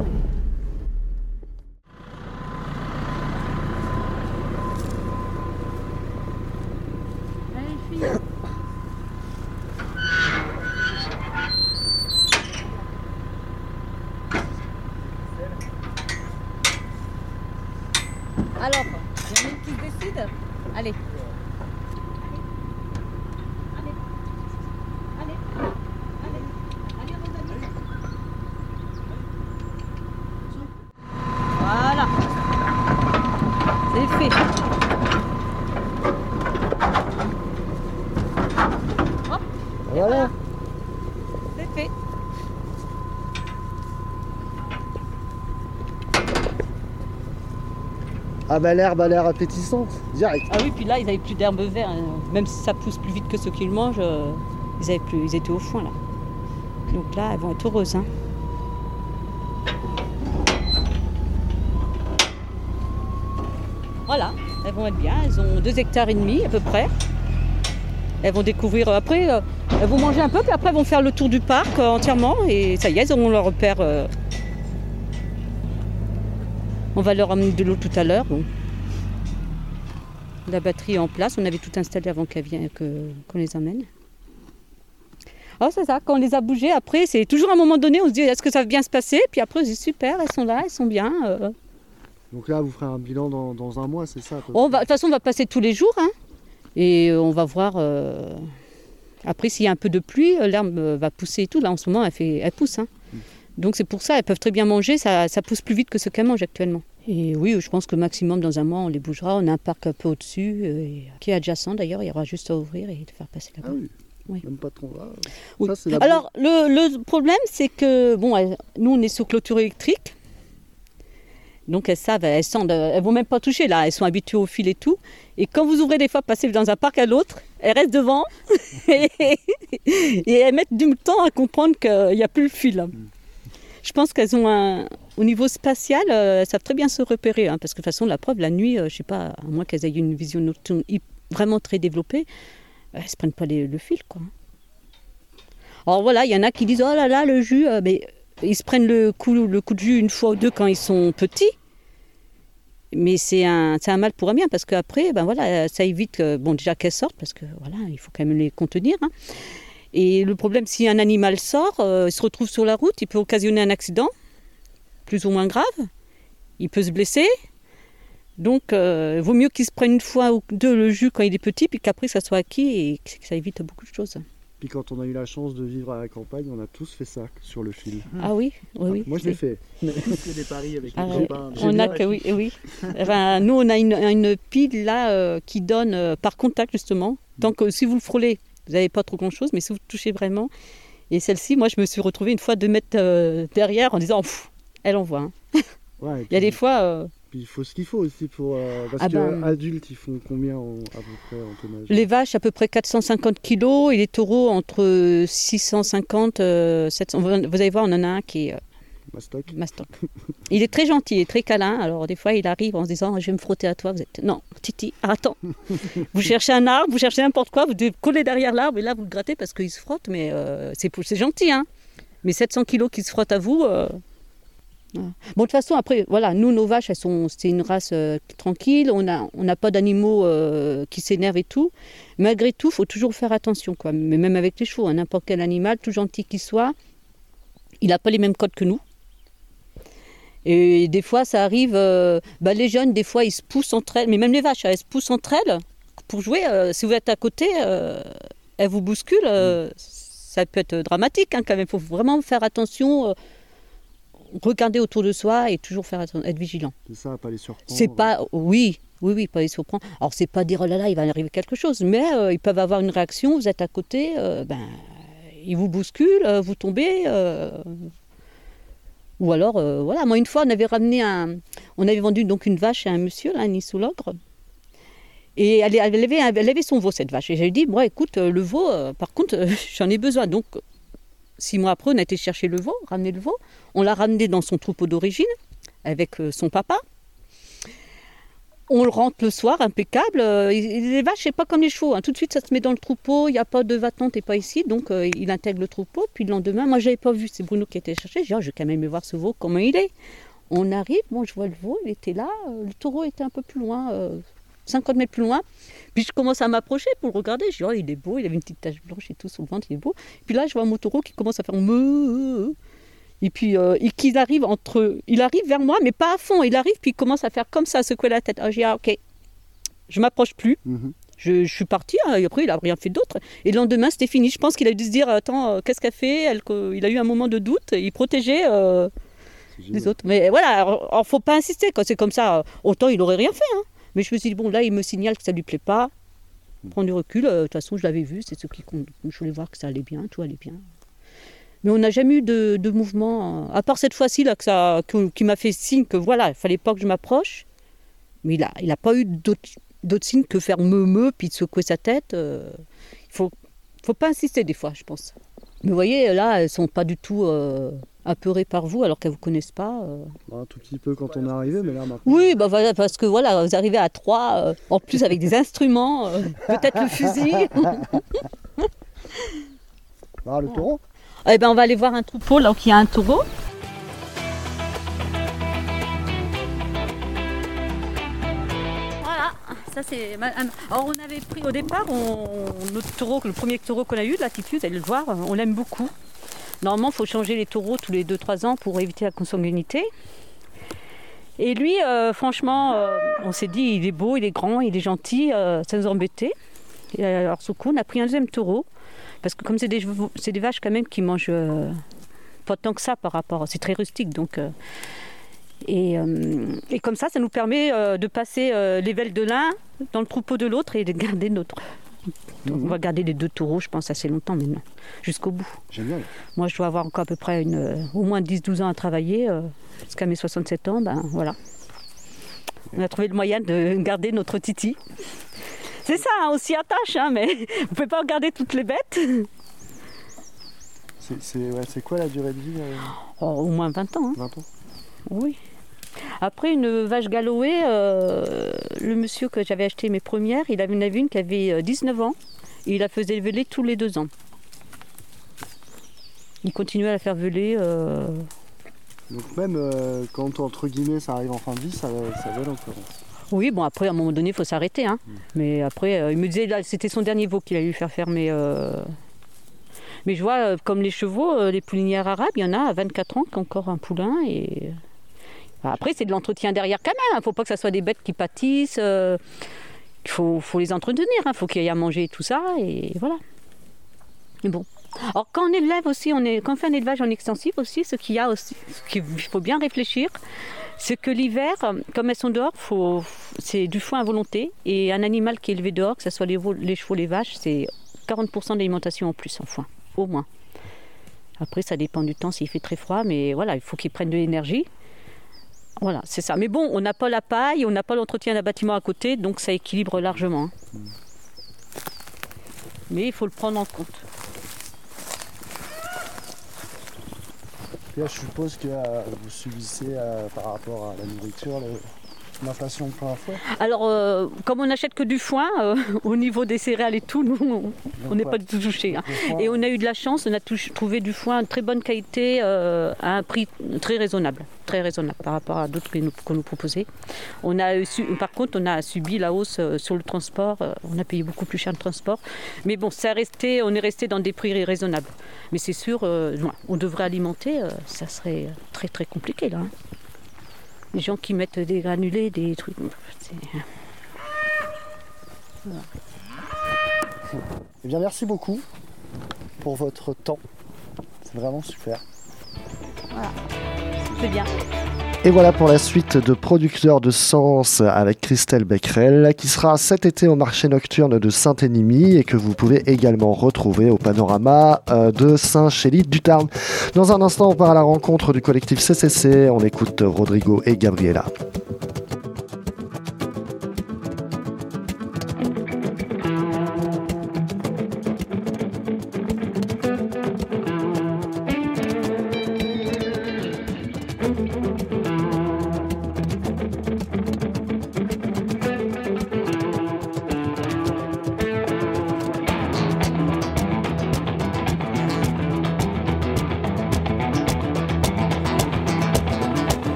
Alors, il y en a une qui se décide. Allez. Allez. Allez. Allez. Allez, Rosalie. Voilà. C'est fait. Hop. Et voilà. C'est fait. Ah bah l'herbe a l'air appétissante, direct. Ah oui, puis là, ils n'avaient plus d'herbe verte. hein. Même si ça pousse plus vite que ceux qui le mangent, euh, ils, avaient plus, ils étaient au foin là. Donc là, elles vont être heureuses. Hein. Voilà, elles vont être bien. Elles ont deux hectares et demi à peu près. Elles vont découvrir après. euh, elles vont manger un peu, puis après elles vont faire le tour du parc euh, entièrement. Et ça y est, elles auront leur repère. euh. On va leur amener de l'eau tout à l'heure. Bon. La batterie est en place. On avait tout installé avant qu'elle vienne, que, qu'on les amène. Alors c'est ça, quand on les a bougées, après, c'est toujours à un moment donné, on se dit est-ce que ça va bien se passer? Puis après, on se dit super, elles sont là, elles sont bien. euh. Donc là, vous ferez un bilan dans, dans un mois, c'est ça à peu On va- près De toute façon, on va passer tous les jours. Hein, et euh, on va voir. euh, Après, s'il y a un peu de pluie, euh, l'herbe euh, va pousser et tout. Là, en ce moment, elle, fait, elle pousse. Hein. Donc c'est pour ça, elles peuvent très bien manger. Ça, ça pousse plus vite que ce qu'elles mangent actuellement. Et oui, je pense que maximum dans un mois, on les bougera. On a un parc un peu au-dessus, euh, et- qui est adjacent d'ailleurs. Il y aura juste à ouvrir et de faire passer là-bas. Ah oui, Oui. même pas trop. Ah, Oui. ça, c'est la Alors, le, le problème, c'est que, bon, elles- nous, on est sous clôture électrique. Donc, elles savent, elles sentent, elles vont même pas toucher, là. Elles sont habituées au fil et tout. Et quand vous ouvrez des fois, passer dans un parc à l'autre, elles restent devant. et, et elles mettent du temps à comprendre qu'il n'y a plus le fil. Je pense qu'elles ont un... Au niveau spatial, euh, elles savent très bien se repérer. Hein, parce que de toute façon, la preuve, la nuit, euh, je sais pas, à moins qu'elles aient une vision nocturne hy- vraiment très développée, elles ne se prennent pas les- le fil, quoi. Alors voilà, il y en a qui disent oh là là, le jus, euh, mais ils se prennent le coup, le coup de jus une fois ou deux quand ils sont petits. Mais c'est un, c'est un mal pour un bien parce qu'après, ben voilà, ça évite que, bon, déjà qu'elles sortent parce que voilà, il faut quand même les contenir. Hein. Et le problème, si un animal sort, euh, il se retrouve sur la route, il peut occasionner un accident, plus ou moins grave. Il peut se blesser. Donc, euh, il vaut mieux qu'il se prenne une fois ou deux le jus quand il est petit, puis qu'après ça soit acquis et que ça évite beaucoup de choses. Puis quand on a eu la chance de vivre à la campagne, on a tous fait ça sur le fil. Ah oui, oui, oui. Moi, je l'ai fait. que des paris avec Ah, les ouais. copains. On a que oui, oui. Enfin, nous, on a une, une pile là euh, qui donne euh, par contact justement. Tant que si vous le frôlez, vous n'avez pas trop grand chose, mais si vous touchez vraiment. Et celle-ci, moi, je me suis retrouvée une fois deux mètres euh, derrière en disant, pff, elle envoie. Hein. Ouais, et Il y a puis- des fois. euh, Puis il faut ce qu'il faut aussi pour. euh, parce Ah que ben- adultes, ils font combien en- à peu près en tonnage? Les vaches, à peu près quatre cent cinquante kilos et les taureaux entre six cent cinquante, euh, sept cents. Vous allez voir, on en a un qui est euh, Mastoc. mastoc. Il est très gentil et très câlin. Alors, des fois, il arrive en se disant je vais me frotter à toi. Vous êtes non, Titi, attends. Vous cherchez un arbre, vous cherchez n'importe quoi, vous devez coller derrière l'arbre et là, vous le grattez parce qu'il se frotte. Mais euh, c'est, pour- c'est gentil, hein. Mais sept cents kilos qui se frottent à vous. euh, voilà. Bon, de toute façon, après, voilà, nous, nos vaches, elles sont, c'est une race euh, tranquille. On n'a on n'a pas d'animaux euh, qui s'énervent et tout. Malgré tout, il faut toujours faire attention, quoi. Mais même avec les chevaux, hein, n'importe quel animal, tout gentil qu'il soit, il n'a pas les mêmes codes que nous. Et des fois, ça arrive, euh, bah, les jeunes, des fois, ils se poussent entre elles, mais même les vaches, elles se poussent entre elles pour jouer. euh, si vous êtes à côté, euh, elles vous bousculent. euh, Ça peut être dramatique, hein, quand même. Il faut vraiment faire attention. euh, Regarder autour de soi et toujours faire attention, être vigilant. C'est ça, pas les surprendre. C'est pas, oui, oui, oui, pas les surprendre. Alors c'est pas dire oh là là, il va arriver quelque chose, mais euh, ils peuvent avoir une réaction. Vous êtes à côté, euh, ben, ils vous bousculent, euh, vous tombez. euh, Ou alors, euh, voilà. Moi une fois, on avait ramené un, on avait vendu donc une vache à un monsieur, là, un Nissoulogre. Et elle, elle, avait, elle avait son veau, cette vache. Et j'ai dit, moi, écoute, euh, le veau, euh, par contre, euh, j'en ai besoin. Donc, six mois après, on a été chercher le veau, ramener le veau. On l'a ramené dans son troupeau d'origine, avec euh, son papa. On le rentre le soir, impeccable. Euh, les vaches, c'est pas comme les chevaux. Hein. Tout de suite, ça se met dans le troupeau. Il n'y a pas de va-t'en, t'es pas ici. Donc, euh, il intègre le troupeau. Puis le lendemain, moi, j'avais pas vu. C'est Bruno qui était cherché. J'ai dit, oh, je vais quand même voir ce veau, comment il est. On arrive, bon, je vois le veau, il était là. Euh, le taureau était un peu plus loin, euh, cinquante mètres plus loin. Puis je commence à m'approcher pour le regarder. Je dis, oh, il est beau. Il avait une petite tache blanche et tout sur le ventre, il est beau. Puis là, je vois mon taureau qui commence à faire meuh. Et puis, euh, et qu'il arrive entre... Il arrive vers moi, mais pas à fond. Il arrive, puis il commence à faire comme ça, à secouer la tête. Ah, j'ai dit, ah, ok. Je m'approche plus. Mm-hmm. Je, je suis partie, hein, et après, il n'a rien fait d'autre. Et le lendemain, c'était fini. Je pense qu'il a dû se dire, attends, euh, qu'est-ce qu'elle fait Elle, il a eu un moment de doute. Il protégeait euh, les autres. Mais voilà, alors, alors, faut pas insister. Quand c'est comme ça, autant il n'aurait rien fait. Hein. Mais je me suis dit, bon, là, il me signale que ça lui plaît pas. Prendre du recul. Euh, de toute façon, je l'avais vu. C'est ce qui compte. Je voulais voir que ça allait bien, tout allait bien. Mais on n'a jamais eu de, de mouvement, à part cette fois-ci là, que ça, que, qui m'a fait signe que voilà, il ne fallait pas que je m'approche. Mais il n'a il a pas eu d'autres, d'autres signes que faire me-me, puis de secouer sa tête. Il euh, ne faut, faut pas insister des fois, je pense. Mais vous voyez, là, elles ne sont pas du tout euh, apeurées par vous, alors qu'elles ne vous connaissent pas. Euh. Un tout petit peu quand on est arrivé, mais là maintenant... Oui, bah, voilà, parce que voilà, vous arrivez à trois, euh, en plus avec des instruments, euh, peut-être le fusil. Ah, le taureau. Eh ben, on va aller voir un troupeau là où il y a un taureau. Voilà, ça c'est. Alors on avait pris au départ, on... notre taureau, le premier taureau qu'on a eu, l'attitude, allez le voir, on l'aime beaucoup. Normalement, il faut changer les taureaux tous les deux trois ans pour éviter la consanguinité. Et lui, euh, franchement, euh, on s'est dit, il est beau, il est grand, il est gentil, euh, ça nous embêtait. Et alors, ce coup, on a pris un deuxième taureau. Parce que comme c'est des, c'est des vaches quand même qui mangent euh, pas tant que ça par rapport, c'est très rustique donc euh, et, euh, et comme ça ça nous permet euh, de passer euh, les velles de l'un dans le troupeau de l'autre et de garder notre. Donc, mmh. On va garder les deux taureaux je pense assez longtemps maintenant, jusqu'au bout. Génial. Moi je dois avoir encore à peu près une, euh, au moins dix douze ans à travailler euh, jusqu'à mes soixante-sept ans, ben voilà. On a trouvé le moyen de garder notre Titi. C'est ça, hein, on s'y attache, hein, mais vous ne pouvez pas regarder toutes les bêtes. C'est, c'est, ouais, c'est quoi la durée de vie euh... oh, Au moins vingt ans. Hein. vingt ans. Oui. Après, une vache Galloway, euh, le monsieur que j'avais acheté mes premières, il avait une, une qui avait dix-neuf ans. Et il la faisait veler tous les deux ans. Il continuait à la faire veler. Euh... Donc même euh, quand, entre guillemets, ça arrive en fin de vie, ça, ça vole encore. Oui, bon après à un moment donné il faut s'arrêter. Hein. Mmh. Mais après, euh, il me disait là c'était son dernier veau qu'il allait lui faire fermer. Euh... Mais je vois euh, comme les chevaux, euh, les poulinières arabes, il y en a à vingt-quatre ans qui ont encore un poulain. Et enfin, après c'est de l'entretien derrière quand même. Il ne faut pas que ça soit des bêtes qui pâtissent. Il euh... faut, faut les entretenir, il hein. faut qu'il y ait à manger et tout ça. Et voilà. Et bon. Alors quand on élève aussi, on est, quand on fait un élevage en extensif aussi, ce qu'il y a aussi, ce qu'il faut bien réfléchir. C'est que l'hiver, comme elles sont dehors, faut, c'est du foin à volonté. Et un animal qui est élevé dehors, que ce soit les, les chevaux, les vaches, c'est quarante pour cent d'alimentation en plus en foin, au moins. Après, ça dépend du temps, s'il fait très froid, mais voilà, il faut qu'ils prennent de l'énergie. Voilà, c'est ça. Mais bon, on n'a pas la paille, on n'a pas l'entretien d'un bâtiment à côté, donc ça équilibre largement. Hein. Mais il faut le prendre en compte. Là, je suppose que euh, vous subissez euh, par rapport à la nourriture le, l'inflation de plein fouet. Alors, euh, comme on n'achète que du foin, euh, au niveau des céréales et tout, nous, on n'est pas du tout touché. Hein. Et on a eu de la chance, on a touché, trouvé du foin de très bonne qualité euh, à un prix très raisonnable, très raisonnable par rapport à d'autres qu'on nous, qu'on nous proposait. On a su, par contre, on a subi la hausse euh, sur le transport. Euh, on a payé beaucoup plus cher le transport. Mais bon, ça resté, on est resté dans des prix raisonnables. Mais c'est sûr, euh, on devrait alimenter, euh, ça serait très très compliqué là. Hein. Les gens qui mettent des granulés, des trucs. C'est... Voilà. Eh bien, merci beaucoup pour votre temps. C'est vraiment super. Voilà, c'est bien. Et voilà pour la suite de Producteurs de Sens avec Christelle Becquerel, qui sera cet été au marché nocturne de Saint-Énimie et que vous pouvez également retrouver au panorama de Saint-Chély-du-Tarn. Dans un instant, on part à la rencontre du collectif C C C. On écoute Rodrigo et Gabriela.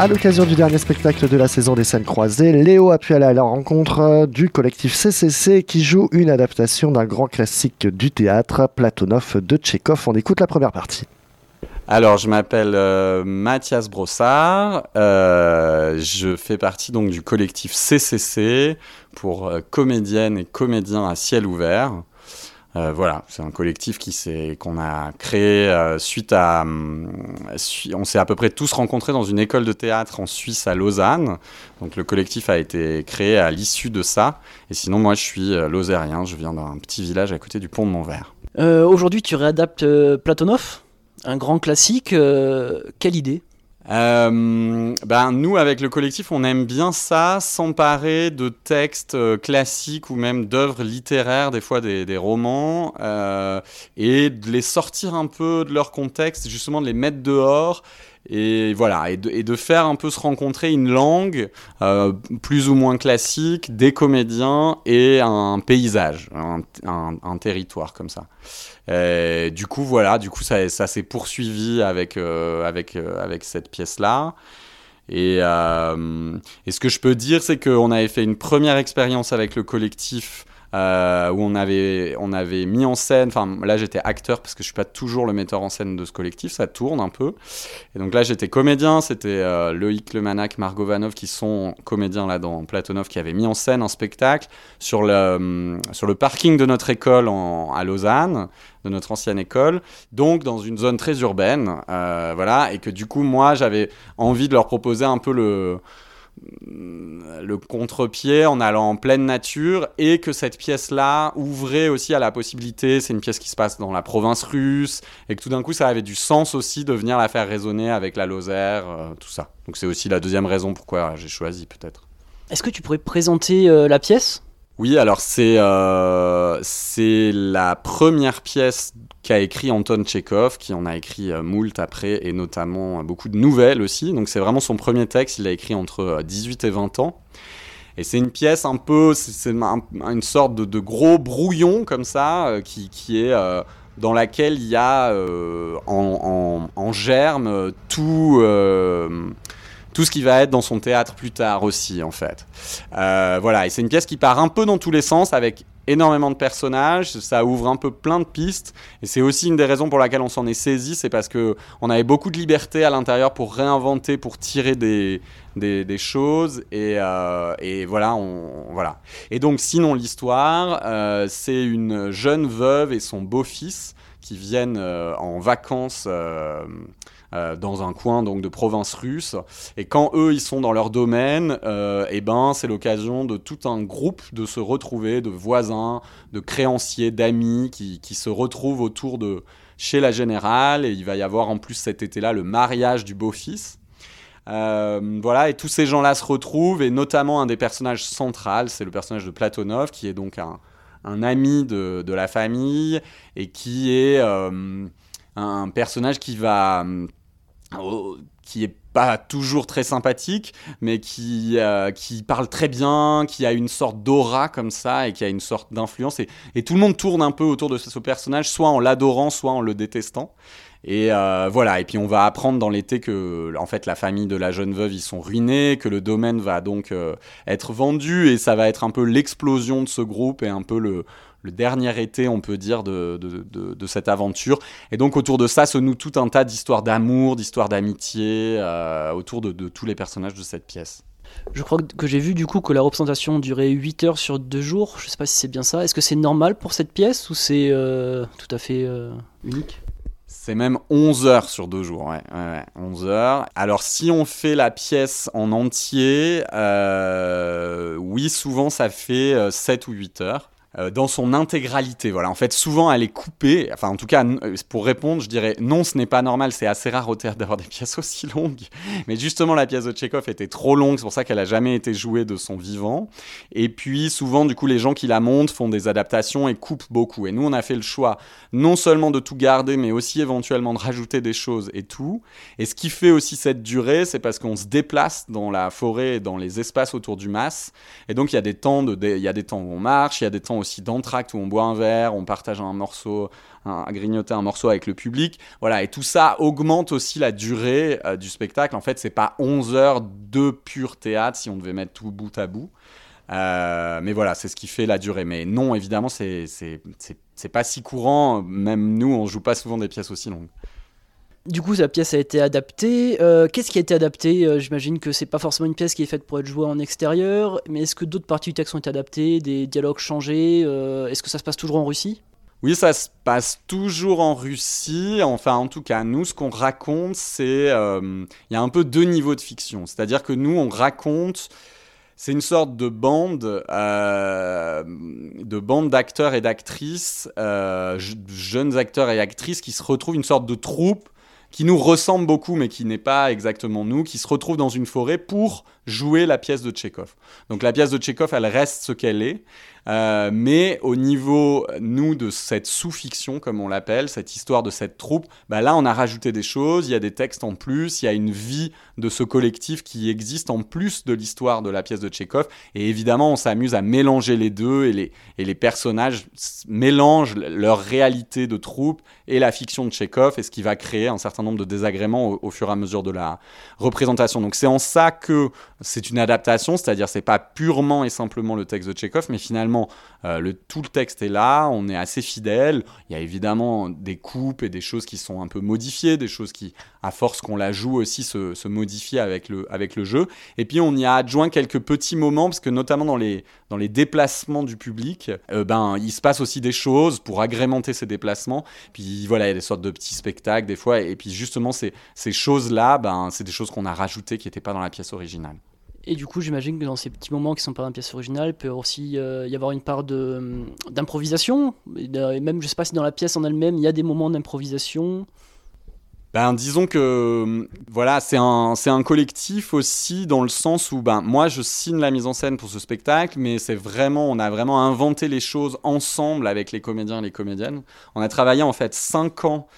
À l'occasion du dernier spectacle de la saison des scènes croisées, Léo a pu aller à la rencontre du collectif C C C qui joue une adaptation d'un grand classique du théâtre, Platonov de Tchekhov. On écoute la première partie. Alors, je m'appelle euh, Mathias Brossard, euh, je fais partie donc du collectif C C C pour euh, comédiennes et comédiens à ciel ouvert. Euh, voilà, c'est un collectif qui s'est, qu'on a créé euh, suite à... Euh, su, on s'est à peu près tous rencontrés dans une école de théâtre en Suisse à Lausanne. Donc le collectif a été créé à l'issue de ça. Et sinon, moi, je suis euh, lausérien, je viens d'un petit village à côté du pont de Montvert. Euh, aujourd'hui, tu réadaptes euh, Platonov, un grand classique. Euh, quelle idée ? Euh, ben nous, avec le collectif, on aime bien ça, s'emparer de textes euh, classiques ou même d'œuvres littéraires, des fois des, des romans, euh, et de les sortir un peu de leur contexte, justement de les mettre dehors. Et voilà, et de, et de faire un peu se rencontrer une langue euh, plus ou moins classique, des comédiens et un paysage, un, un, un territoire comme ça. Et du coup, voilà, du coup, ça, ça s'est poursuivi avec, euh, avec, euh, avec cette pièce-là. Et, euh, et ce que je peux dire, c'est qu'on avait fait une première expérience avec le collectif Euh, où on avait, on avait mis en scène, enfin là j'étais acteur parce que je suis pas toujours le metteur en scène de ce collectif, ça tourne un peu, et donc là j'étais comédien, c'était euh, Loïc Lemanac, Margot Vanov qui sont comédiens là dans Platonov, qui avaient mis en scène un spectacle sur le, sur le parking de notre école en, à Lausanne, de notre ancienne école, donc dans une zone très urbaine, euh, voilà, et que du coup moi j'avais envie de leur proposer un peu le le contre-pied en allant en pleine nature, et que cette pièce-là ouvrait aussi à la possibilité, c'est une pièce qui se passe dans la province russe, et que tout d'un coup ça avait du sens aussi de venir la faire résonner avec la Lozère, euh, tout ça. Donc c'est aussi la deuxième raison pourquoi j'ai choisi peut-être. Est-ce que tu pourrais présenter euh, la pièce ? Oui, alors c'est, euh, c'est la première pièce qu'a écrit Anton Tchekhov, qui en a écrit euh, moult après, et notamment euh, beaucoup de nouvelles aussi. Donc c'est vraiment son premier texte, il l'a écrit entre euh, dix-huit et vingt ans. Et c'est une pièce un peu, c'est, c'est un, une sorte de, de gros brouillon comme ça, euh, qui, qui est... Euh, dans laquelle il y a euh, en, en, en germe euh, tout... Euh, tout ce qui va être dans son théâtre plus tard aussi, en fait. Euh, voilà, et c'est une pièce qui part un peu dans tous les sens, avec énormément de personnages, ça ouvre un peu plein de pistes, et c'est aussi une des raisons pour laquelle on s'en est saisi, c'est parce qu'on avait beaucoup de liberté à l'intérieur pour réinventer, pour tirer des, des, des choses, et, euh, et voilà, on, voilà. Et donc, sinon, l'histoire, euh, c'est une jeune veuve et son beau-fils qui viennent euh, en vacances... Euh, Euh, dans un coin donc de province russe, et quand eux ils sont dans leur domaine, euh, et ben c'est l'occasion de tout un groupe de se retrouver, de voisins, de créanciers, d'amis qui, qui se retrouvent autour de chez la générale, et il va y avoir en plus cet été-là le mariage du beau-fils. Euh, voilà, et tous ces gens-là se retrouvent, et notamment un des personnages centraux, c'est le personnage de Platonov, qui est donc un, un ami de, de la famille, et qui est euh, un personnage qui va... Euh, qui est pas toujours très sympathique, mais qui, euh, qui parle très bien, qui a une sorte d'aura comme ça, et qui a une sorte d'influence, et, et tout le monde tourne un peu autour de ce, ce personnage, soit en l'adorant, soit en le détestant. Et euh, voilà, et puis on va apprendre dans l'été que en fait la famille de la jeune veuve ils sont ruinés, que le domaine va donc euh, être vendu, et ça va être un peu l'explosion de ce groupe, et un peu le le dernier été, on peut dire, de, de, de, de cette aventure. Et donc, autour de ça se noue tout un tas d'histoires d'amour, d'histoires d'amitié, euh, autour de, de tous les personnages de cette pièce. Je crois que j'ai vu, du coup, que la représentation durait huit heures sur deux jours. Je ne sais pas si c'est bien ça. Est-ce que c'est normal pour cette pièce, ou c'est euh, tout à fait euh, unique ? C'est même onze heures sur deux jours, ouais, ouais, ouais, onze heures. Alors, si on fait la pièce en entier, euh, oui, souvent, ça fait euh, sept ou huit heures. Dans son intégralité, voilà. En fait, souvent, elle est coupée. Enfin, en tout cas, pour répondre, je dirais non, ce n'est pas normal. C'est assez rare au théâtre d'avoir des pièces aussi longues. Mais justement, la pièce de Tchekhov était trop longue. C'est pour ça qu'elle n'a jamais été jouée de son vivant. Et puis, souvent, du coup, les gens qui la montent font des adaptations et coupent beaucoup. Et nous, on a fait le choix non seulement de tout garder, mais aussi éventuellement de rajouter des choses et tout. Et ce qui fait aussi cette durée, c'est parce qu'on se déplace dans la forêt et dans les espaces autour du mas. Et donc, il y a des temps, de, il y a des temps où on marche, il y a des temps aussi aussi d'entracte où on boit un verre, on partage un morceau, un, à grignoter un morceau avec le public. Voilà, et tout ça augmente aussi la durée euh, du spectacle. En fait, c'est pas onze heures de pur théâtre si on devait mettre tout bout à bout. Euh, mais voilà, c'est ce qui fait la durée. Mais non, évidemment, c'est, c'est, c'est, c'est pas si courant. Même nous, on joue pas souvent des pièces aussi longues. Du coup, la pièce a été adaptée. Euh, qu'est-ce qui a été adapté ? euh, J'imagine que c'est pas forcément une pièce qui est faite pour être jouée en extérieur, mais est-ce que d'autres parties du texte ont été adaptées, des dialogues changés ? euh, Est-ce que ça se passe toujours en Russie ? Oui, ça se passe toujours en Russie. Enfin, en tout cas, nous, ce qu'on raconte, c'est... Euh, il y a un peu deux niveaux de fiction. C'est-à-dire que nous, on raconte... C'est une sorte de bande, euh, de bande d'acteurs et d'actrices, euh, jeunes acteurs et actrices qui se retrouvent, une sorte de troupe qui nous ressemble beaucoup, mais qui n'est pas exactement nous, qui se retrouve dans une forêt pour jouer la pièce de Tchekhov. Donc la pièce de Tchekhov, elle reste ce qu'elle est, euh, mais au niveau, nous, de cette sous-fiction, comme on l'appelle, cette histoire de cette troupe, bah là, on a rajouté des choses, il y a des textes en plus, il y a une vie de ce collectif qui existe en plus de l'histoire de la pièce de Tchekhov, et évidemment, on s'amuse à mélanger les deux, et les, et les personnages mélangent leur réalité de troupe et la fiction de Tchekhov, et ce qui va créer un certain nombre de désagréments au, au fur et à mesure de la représentation. Donc c'est en ça que c'est une adaptation, c'est-à-dire c'est pas purement et simplement le texte de Tchekhov, mais finalement euh, le, tout le texte est là, on est assez fidèle. Il y a évidemment des coupes et des choses qui sont un peu modifiées, des choses qui, à force qu'on la joue aussi, se, se modifient avec le, avec le jeu. Et puis on y a adjoint quelques petits moments, parce que notamment dans les, dans les déplacements du public, euh, ben, il se passe aussi des choses pour agrémenter ces déplacements. Puis voilà, il y a des sortes de petits spectacles des fois, et puis justement ces, ces choses-là, ben, c'est des choses qu'on a rajoutées qui n'étaient pas dans la pièce originale. Et du coup, j'imagine que dans ces petits moments qui sont pas dans la pièce originale, il peut aussi euh, y avoir une part de, d'improvisation. Et même, je sais pas si dans la pièce en elle-même, il y a des moments d'improvisation. Ben, disons que voilà, c'est un, c'est un collectif aussi dans le sens où ben, moi, je signe la mise en scène pour ce spectacle, mais c'est vraiment, on a vraiment inventé les choses ensemble avec les comédiens et les comédiennes. On a travaillé en fait cinq ans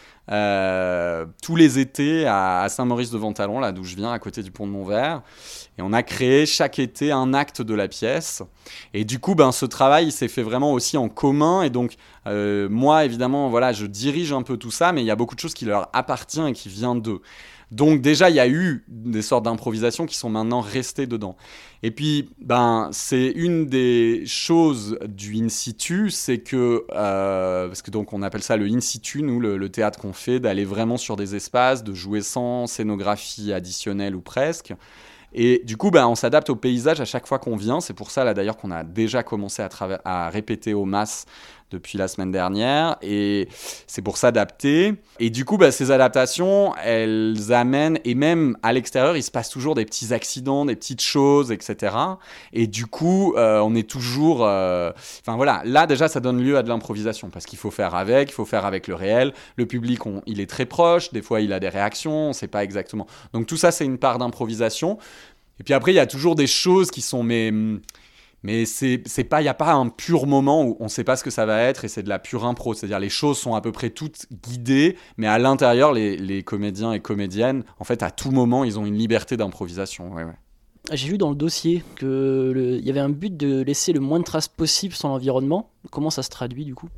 Euh, tous les étés à, à Saint-Maurice-de-Ventalon, là d'où je viens, à côté du pont de Montvert. Et on a créé chaque été un acte de la pièce. Et du coup, ben, ce travail il s'est fait vraiment aussi en commun. Et donc, euh, moi, évidemment, voilà, je dirige un peu tout ça, mais il y a beaucoup de choses qui leur appartiennent et qui viennent d'eux. Donc déjà, il y a eu des sortes d'improvisations qui sont maintenant restées dedans. Et puis, ben, c'est une des choses du in situ, c'est que, euh, parce que donc on appelle ça le in situ, nous, le, le théâtre qu'on fait, d'aller vraiment sur des espaces, de jouer sans scénographie additionnelle ou presque. Et du coup, ben, on s'adapte au paysage à chaque fois qu'on vient. C'est pour ça, là, d'ailleurs, qu'on a déjà commencé à, trava- à répéter au Mas depuis la semaine dernière. Et c'est pour s'adapter. Et du coup, ben, ces adaptations, elles amènent... Et même à l'extérieur, il se passe toujours des petits accidents, des petites choses, et cetera. Et du coup, euh, on est toujours... Euh... Enfin, voilà. Là, déjà, ça donne lieu à de l'improvisation. Parce qu'il faut faire avec, il faut faire avec le réel. Le public, on... il est très proche. Des fois, il a des réactions. On ne sait pas exactement. Donc, tout ça, c'est une part d'improvisation. Et puis après, il y a toujours des choses qui sont... Mais, mais c'est, c'est pas, il n'y a pas un pur moment où on ne sait pas ce que ça va être et c'est de la pure impro. C'est-à-dire les choses sont à peu près toutes guidées, mais à l'intérieur, les, les comédiens et comédiennes, en fait, à tout moment, ils ont une liberté d'improvisation. Ouais, ouais. J'ai vu dans le dossier qu'il y avait un but de laisser le moins de traces possible sur l'environnement. Comment ça se traduit du coup ?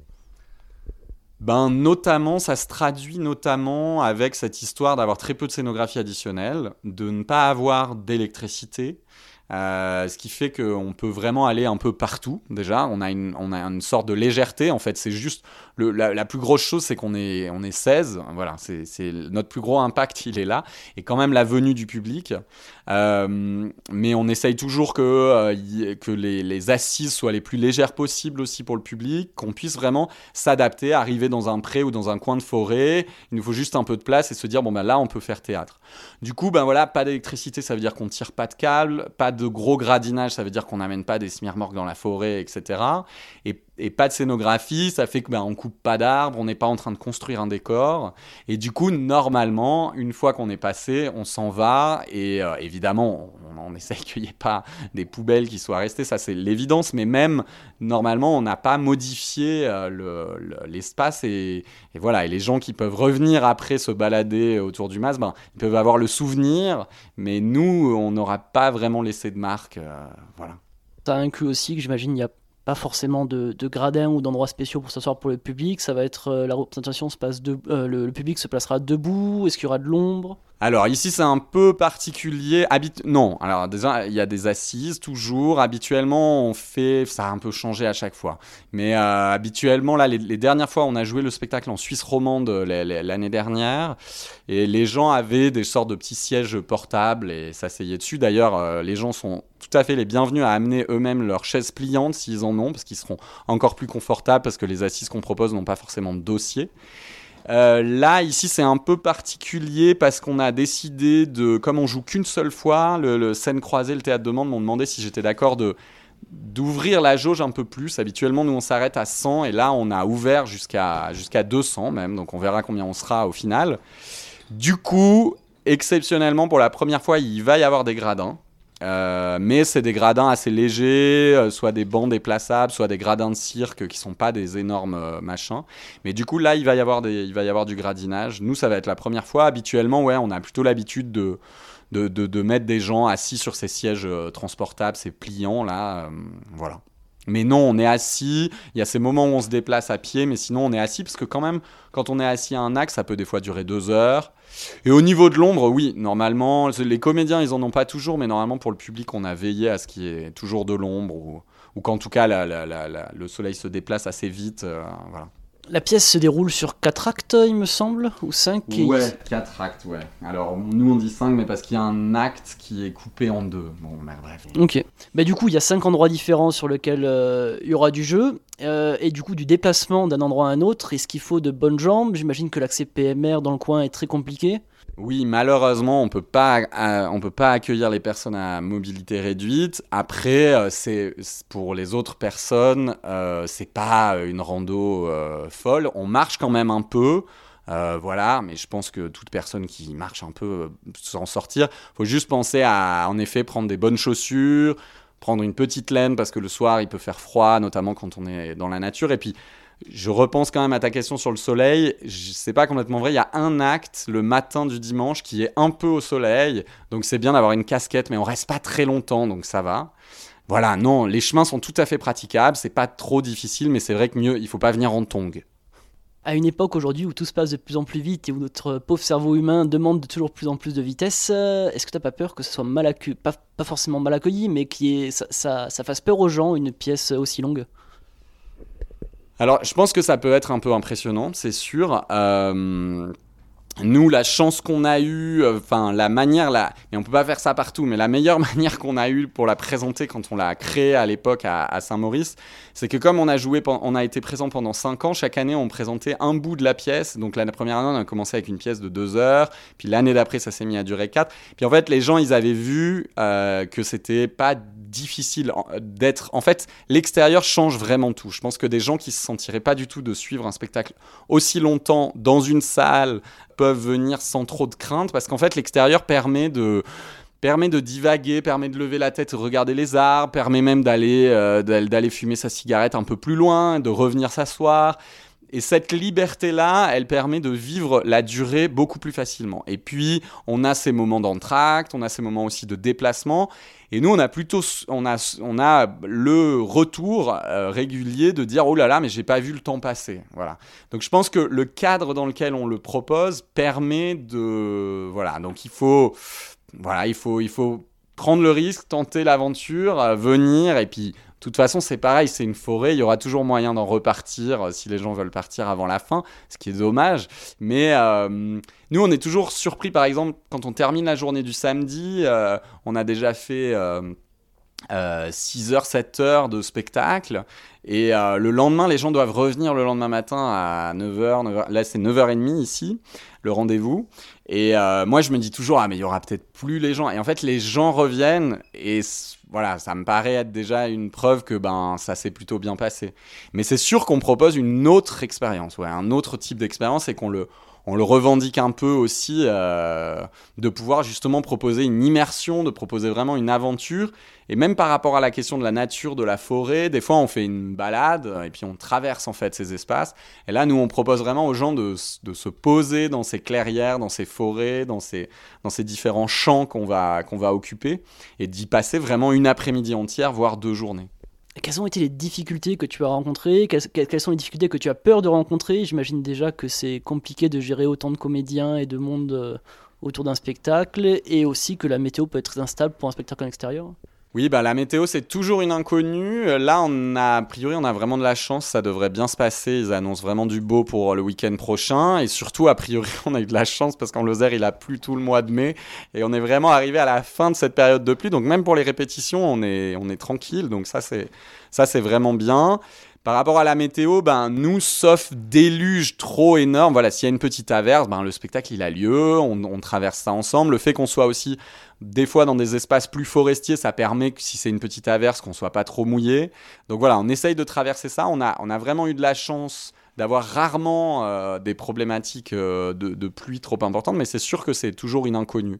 Ben, notamment, ça se traduit notamment avec cette histoire d'avoir très peu de scénographie additionnelle, de ne pas avoir d'électricité, euh, ce qui fait qu'on peut vraiment aller un peu partout, déjà. On a une, on a une sorte de légèreté, en fait. C'est juste, le, la, la plus grosse chose, c'est qu'on est, on est seize. Voilà, c'est, c'est notre plus gros impact, il est là. Et quand même la venue du public. Euh, mais on essaye toujours que, euh, y, que les, les assises soient les plus légères possibles aussi pour le public, qu'on puisse vraiment s'adapter, arriver dans un pré ou dans un coin de forêt. Il nous faut juste un peu de place et se dire, bon ben là, on peut faire théâtre. Du coup, ben voilà, pas d'électricité, ça veut dire qu'on tire pas de câble, pas de gros gradinage, ça veut dire qu'on n'amène pas des smirmorgues dans la forêt, et cetera. Et, et pas de scénographie, ça fait que ben, on coupe pas d'arbres, on n'est pas en train de construire un décor. Et du coup, normalement, une fois qu'on est passé, on s'en va. Et euh, évidemment, on, on essaye qu'il n'y ait pas des poubelles qui soient restées, ça c'est l'évidence. Mais même, normalement, on n'a pas modifié euh, le, le, l'espace. Et, et voilà, et les gens qui peuvent revenir après se balader autour du Mas, ben, ils peuvent avoir le souvenir. Mais nous, on n'aura pas vraiment laissé de marque. Euh, voilà. Ça inclut aussi que j'imagine il y a pas forcément de, de gradins ou d'endroits spéciaux pour s'asseoir pour le public. Ça va être euh, la représentation se passe de, euh, le, le public se placera debout. Est-ce qu'il y aura de l'ombre? Alors ici c'est un peu particulier. Habit- non, alors déjà il y a des assises toujours. Habituellement on fait, ça a un peu changé à chaque fois. Mais euh, habituellement là les, les dernières fois on a joué le spectacle en Suisse romande les, les, l'année dernière et les gens avaient des sortes de petits sièges portables et s'asseyaient dessus. D'ailleurs euh, les gens sont tout à fait les bienvenus à amener eux-mêmes leurs chaises pliantes s'ils en ont parce qu'ils seront encore plus confortables parce que les assises qu'on propose n'ont pas forcément de dossier. Euh, là, ici, c'est un peu particulier parce qu'on a décidé de, comme on joue qu'une seule fois, le, le Scène Croisée, le Théâtre de Mende m'ont demandé si j'étais d'accord de, d'ouvrir la jauge un peu plus. Habituellement, nous, on s'arrête à cent et là, on a ouvert jusqu'à, jusqu'à deux cents même, donc on verra combien on sera au final. Du coup, exceptionnellement, pour la première fois, il va y avoir des gradins. Euh, mais c'est des gradins assez légers, euh, soit des bancs déplaçables, soit des gradins de cirque qui sont pas des énormes euh, machins. Mais du coup là il va y avoir des, il va y avoir du gradinage. Nous ça va être la première fois. Habituellement ouais on a plutôt l'habitude de de, de, de mettre des gens assis sur ces sièges euh, transportables, ces pliants là, euh, voilà. Mais non, on est assis, il y a ces moments où on se déplace à pied, mais sinon on est assis, parce que quand même, quand on est assis à un acte, ça peut des fois durer deux heures. Et au niveau de l'ombre, oui, normalement, les comédiens, ils en ont pas toujours, mais normalement pour le public, on a veillé à ce qu'il y ait toujours de l'ombre, ou, ou qu'en tout cas, la, la, la, la, le soleil se déplace assez vite, euh, voilà. La pièce se déroule sur quatre actes, il me semble, ou cinq. Ouais, quatre actes, ouais. Alors, nous, on dit cinq, mais parce qu'il y a un acte qui est coupé en deux. Bon, mais bref. Ok. Bah, du coup, il y a cinq endroits différents sur lesquels euh, il y aura du jeu, euh, et du coup, du déplacement d'un endroit à un autre. Est-ce qu'il faut de bonnes jambes? J'imagine que l'accès P M R dans le coin est très compliqué. Oui, malheureusement, on peut pas, euh, on peut pas accueillir les personnes à mobilité réduite. Après, euh, c'est pour les autres personnes, euh, c'est pas une rando euh, folle. On marche quand même un peu, euh, voilà. Mais je pense que toute personne qui marche un peu euh, s'en sortir. Faut juste penser à, en effet, prendre des bonnes chaussures, prendre une petite laine parce que le soir il peut faire froid, notamment quand on est dans la nature. Et puis je repense quand même à ta question sur le soleil. C'est pas complètement vrai. Il y a un acte le matin du dimanche qui est un peu au soleil. Donc c'est bien d'avoir une casquette, mais on reste pas très longtemps, donc ça va. Voilà, non, les chemins sont tout à fait praticables. C'est pas trop difficile, mais c'est vrai que mieux, il faut pas venir en tongs. À une époque aujourd'hui où tout se passe de plus en plus vite et où notre pauvre cerveau humain demande de toujours plus en plus de vitesse, est-ce que t'as pas peur que ce soit mal accueilli, pas, pas forcément mal accueilli, mais que ça, ça, ça fasse peur aux gens, une pièce aussi longue? Alors, je pense que ça peut être un peu impressionnant, c'est sûr. Euh, nous, la chance qu'on a eue, enfin, euh, la manière, la... mais on peut pas faire ça partout, mais la meilleure manière qu'on a eue pour la présenter quand on l'a créée à l'époque à, à Saint-Maurice, c'est que comme on a joué, on a été présent pendant cinq ans, chaque année, on présentait un bout de la pièce. Donc, la première année, on a commencé avec une pièce de deux heures, puis l'année d'après, ça s'est mis à durer quatre. Puis en fait, les gens, ils avaient vu euh, que c'était pas difficile d'être... En fait, l'extérieur change vraiment tout. Je pense que des gens qui se sentiraient pas du tout de suivre un spectacle aussi longtemps dans une salle peuvent venir sans trop de crainte, parce qu'en fait, l'extérieur permet de... permet de divaguer, permet de lever la tête, regarder les arbres, permet même d'aller, euh, d'aller fumer sa cigarette un peu plus loin, de revenir s'asseoir. Et cette liberté-là, elle permet de vivre la durée beaucoup plus facilement. Et puis, on a ces moments d'entracte, on a ces moments aussi de déplacement. Et nous, on a plutôt, on a, on a le retour euh, régulier de dire « Oh là là, mais j'ai pas vu le temps passer ». Voilà. Donc, je pense que le cadre dans lequel on le propose permet de... Voilà, donc il faut... Voilà, il faut, il faut prendre le risque, tenter l'aventure, euh, venir, et puis... De toute façon, c'est pareil, c'est une forêt, il y aura toujours moyen d'en repartir euh, si les gens veulent partir avant la fin, ce qui est dommage. Mais euh, nous, on est toujours surpris, par exemple, quand on termine la journée du samedi, euh, on a déjà fait euh, euh, six heures, sept heures de spectacle, et euh, le lendemain, les gens doivent revenir le lendemain matin à neuf heures, neuf heures, là c'est neuf heures trente ici, le rendez-vous. Et euh, moi, je me dis toujours, ah, mais il y aura peut-être plus les gens. Et en fait, les gens reviennent et voilà, ça me paraît être déjà une preuve que ben, ça s'est plutôt bien passé. Mais c'est sûr qu'on propose une autre expérience, ouais, un autre type d'expérience et qu'on le, on le revendique un peu aussi, euh, de pouvoir justement proposer une immersion, de proposer vraiment une aventure. Et même par rapport à la question de la nature, de la forêt, des fois on fait une balade et puis on traverse en fait ces espaces. Et là, nous, on propose vraiment aux gens de, de se poser dans ces clairières, dans ces forêts, dans ces, dans ces différents champs qu'on va, qu'on va occuper et d'y passer vraiment une après-midi entière, voire deux journées. quelles ont été les difficultés que tu as rencontrées, quelles, quelles sont les difficultés que tu as peur de rencontrer? J'imagine déjà que c'est compliqué de gérer autant de comédiens et de monde euh, autour d'un spectacle, et aussi que la météo peut être très instable pour un spectacle en extérieur. Oui, bah, la météo, c'est toujours une inconnue. Là, on a, a priori, on a vraiment de la chance. Ça devrait bien se passer. Ils annoncent vraiment du beau pour le week-end prochain. Et surtout, a priori, on a eu de la chance parce qu'en Lozère, il a plu tout le mois de mai. Et on est vraiment arrivé à la fin de cette période de pluie. Donc, même pour les répétitions, on est, on est tranquille. Donc, ça, c'est, ça, c'est vraiment bien. Par rapport à la météo, ben, nous, sauf déluge trop énorme, voilà, s'il y a une petite averse, ben, le spectacle il a lieu, on, on traverse ça ensemble. Le fait qu'on soit aussi des fois dans des espaces plus forestiers, ça permet que si c'est une petite averse, qu'on soit pas trop mouillé. Donc voilà, on essaye de traverser ça. On a, on a vraiment eu de la chance d'avoir rarement euh, des problématiques euh, de, de pluie trop importantes, mais c'est sûr que c'est toujours une inconnue.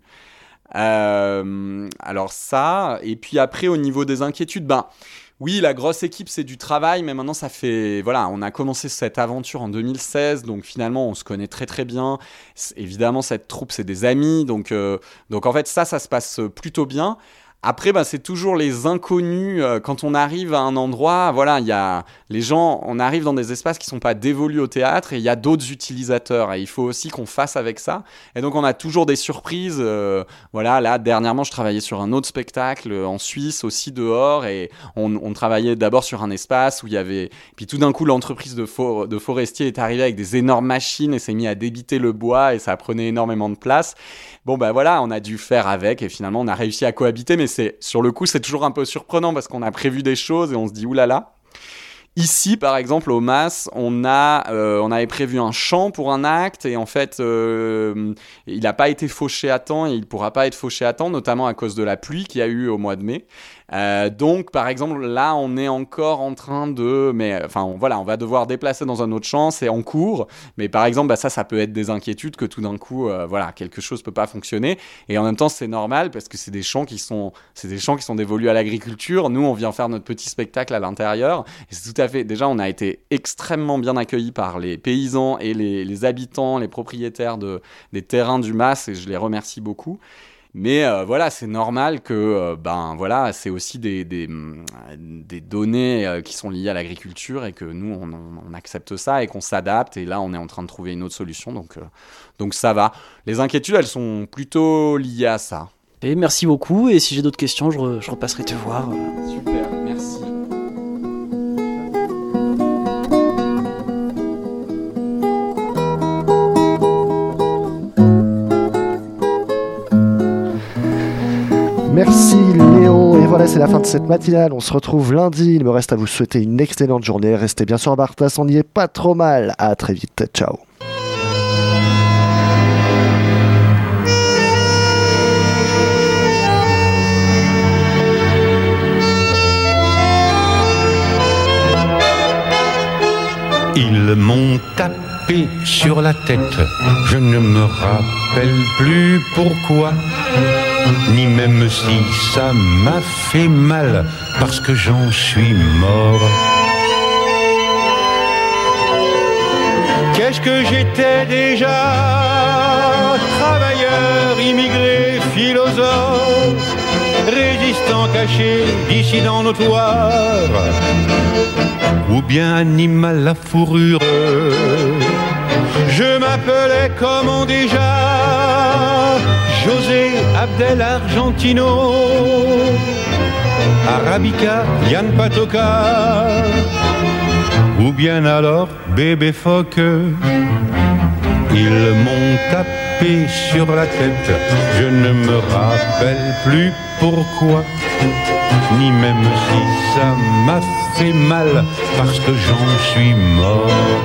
Euh, alors ça, et puis après au niveau des inquiétudes, ben... Oui, la grosse équipe, c'est du travail, mais maintenant, ça fait... Voilà, on a commencé cette aventure en deux mille seize, donc finalement, on se connaît très très bien. C'est, évidemment, cette troupe, c'est des amis, donc, euh, donc en fait, ça, ça se passe plutôt bien. Après, bah, c'est toujours les inconnus. Euh, quand on arrive à un endroit, voilà, il y a les gens, on arrive dans des espaces qui ne sont pas dévolus au théâtre et il y a d'autres utilisateurs. Et il faut aussi qu'on fasse avec ça. Et donc, on a toujours des surprises. Euh, voilà, là, dernièrement, je travaillais sur un autre spectacle en Suisse, aussi dehors. Et on, on travaillait d'abord sur un espace où il y avait... Puis tout d'un coup, l'entreprise de, for... de forestier est arrivée avec des énormes machines et s'est mis à débiter le bois et ça prenait énormément de place. Bon, ben bah, voilà, on a dû faire avec et finalement, on a réussi à cohabiter. Mais c'est, sur le coup, c'est toujours un peu surprenant parce qu'on a prévu des choses et on se dit oulala. Ici, par exemple, au Mas, on, a, euh, on avait prévu un chant pour un acte et en fait, euh, il n'a pas été fauché à temps et il ne pourra pas être fauché à temps, notamment à cause de la pluie qu'il y a eu au mois de mai. Euh, donc, par exemple, là, on est encore en train de... Mais enfin, on, voilà, on va devoir déplacer dans un autre champ, c'est en cours. Mais par exemple, bah, ça, ça peut être des inquiétudes que tout d'un coup, euh, voilà, quelque chose ne peut pas fonctionner. Et en même temps, c'est normal parce que c'est des champs qui sont, c'est des champs qui sont dévolus à l'agriculture. Nous, on vient faire notre petit spectacle à l'intérieur. Et c'est tout à fait... Déjà, on a été extrêmement bien accueillis par les paysans et les, les habitants, les propriétaires de, des terrains du Mas et je les remercie beaucoup. Mais euh, voilà, c'est normal que euh, ben voilà, c'est aussi des, des, des données euh, qui sont liées à l'agriculture et que nous on, on, on accepte ça et qu'on s'adapte. Et là, on est en train de trouver une autre solution, donc euh, donc ça va. Les inquiétudes, elles sont plutôt liées à ça. Et merci beaucoup. Et si j'ai d'autres questions, je, re, je repasserai te voir. Super, merci. Merci Léo, et voilà, c'est la fin de cette matinale. On se retrouve lundi. Il me reste à vous souhaiter une excellente journée. Restez bien sur Bartas, on n'y est pas trop mal. À très vite, ciao. Ils m'ont tapé sur la tête, je ne me rappelle plus pourquoi, ni même si ça m'a fait mal, parce que j'en suis mort. Qu'est-ce que j'étais déjà? Travailleur, immigré, philosophe, résistant caché, dissident notoire, ou bien animal à fourrure. Je m'appelais comment déjà? José Abdel Argentino, Arabica, Yann Patoka, ou bien alors bébé phoque. Ils m'ont tapé sur la tête, je ne me rappelle plus pourquoi, ni même si ça m'a fait mal, parce que j'en suis mort.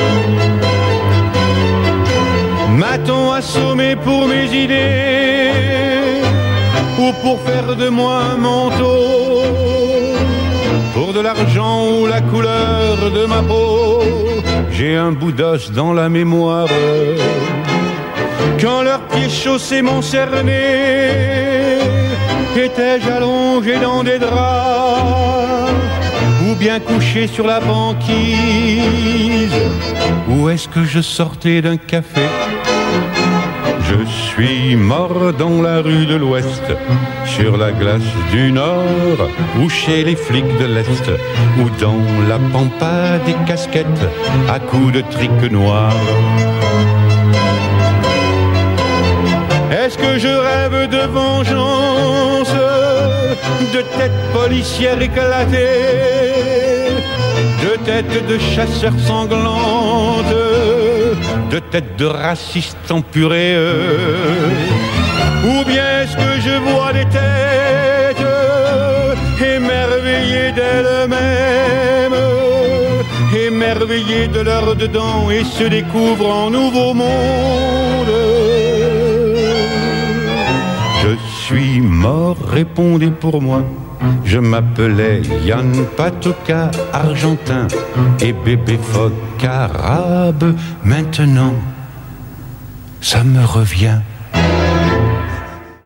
M'a-t-on assommé pour mes idées, ou pour faire de moi un manteau, pour de l'argent ou la couleur de ma peau? J'ai un bout d'os dans la mémoire. Quand leurs pieds chaussés m'ont cerné, étais-je allongé dans des draps, ou bien couché sur la banquise, ou est-ce que je sortais d'un café? Je suis mort dans la rue de l'Ouest, sur la glace du Nord, ou chez les flics de l'Est, ou dans la pampa des casquettes à coups de trique noir. Est-ce que je rêve de vengeance, de têtes policières éclatées, de têtes de chasseurs sanglantes, de têtes de racistes empurés, ou bien est-ce que je vois des têtes émerveillées d'elles-mêmes, émerveillées de leur dedans et se découvrent en nouveau monde? Je suis mort, répondez pour moi. Je m'appelais Yann Patoka, argentin, et bébé phoque arabe. Maintenant, ça me revient.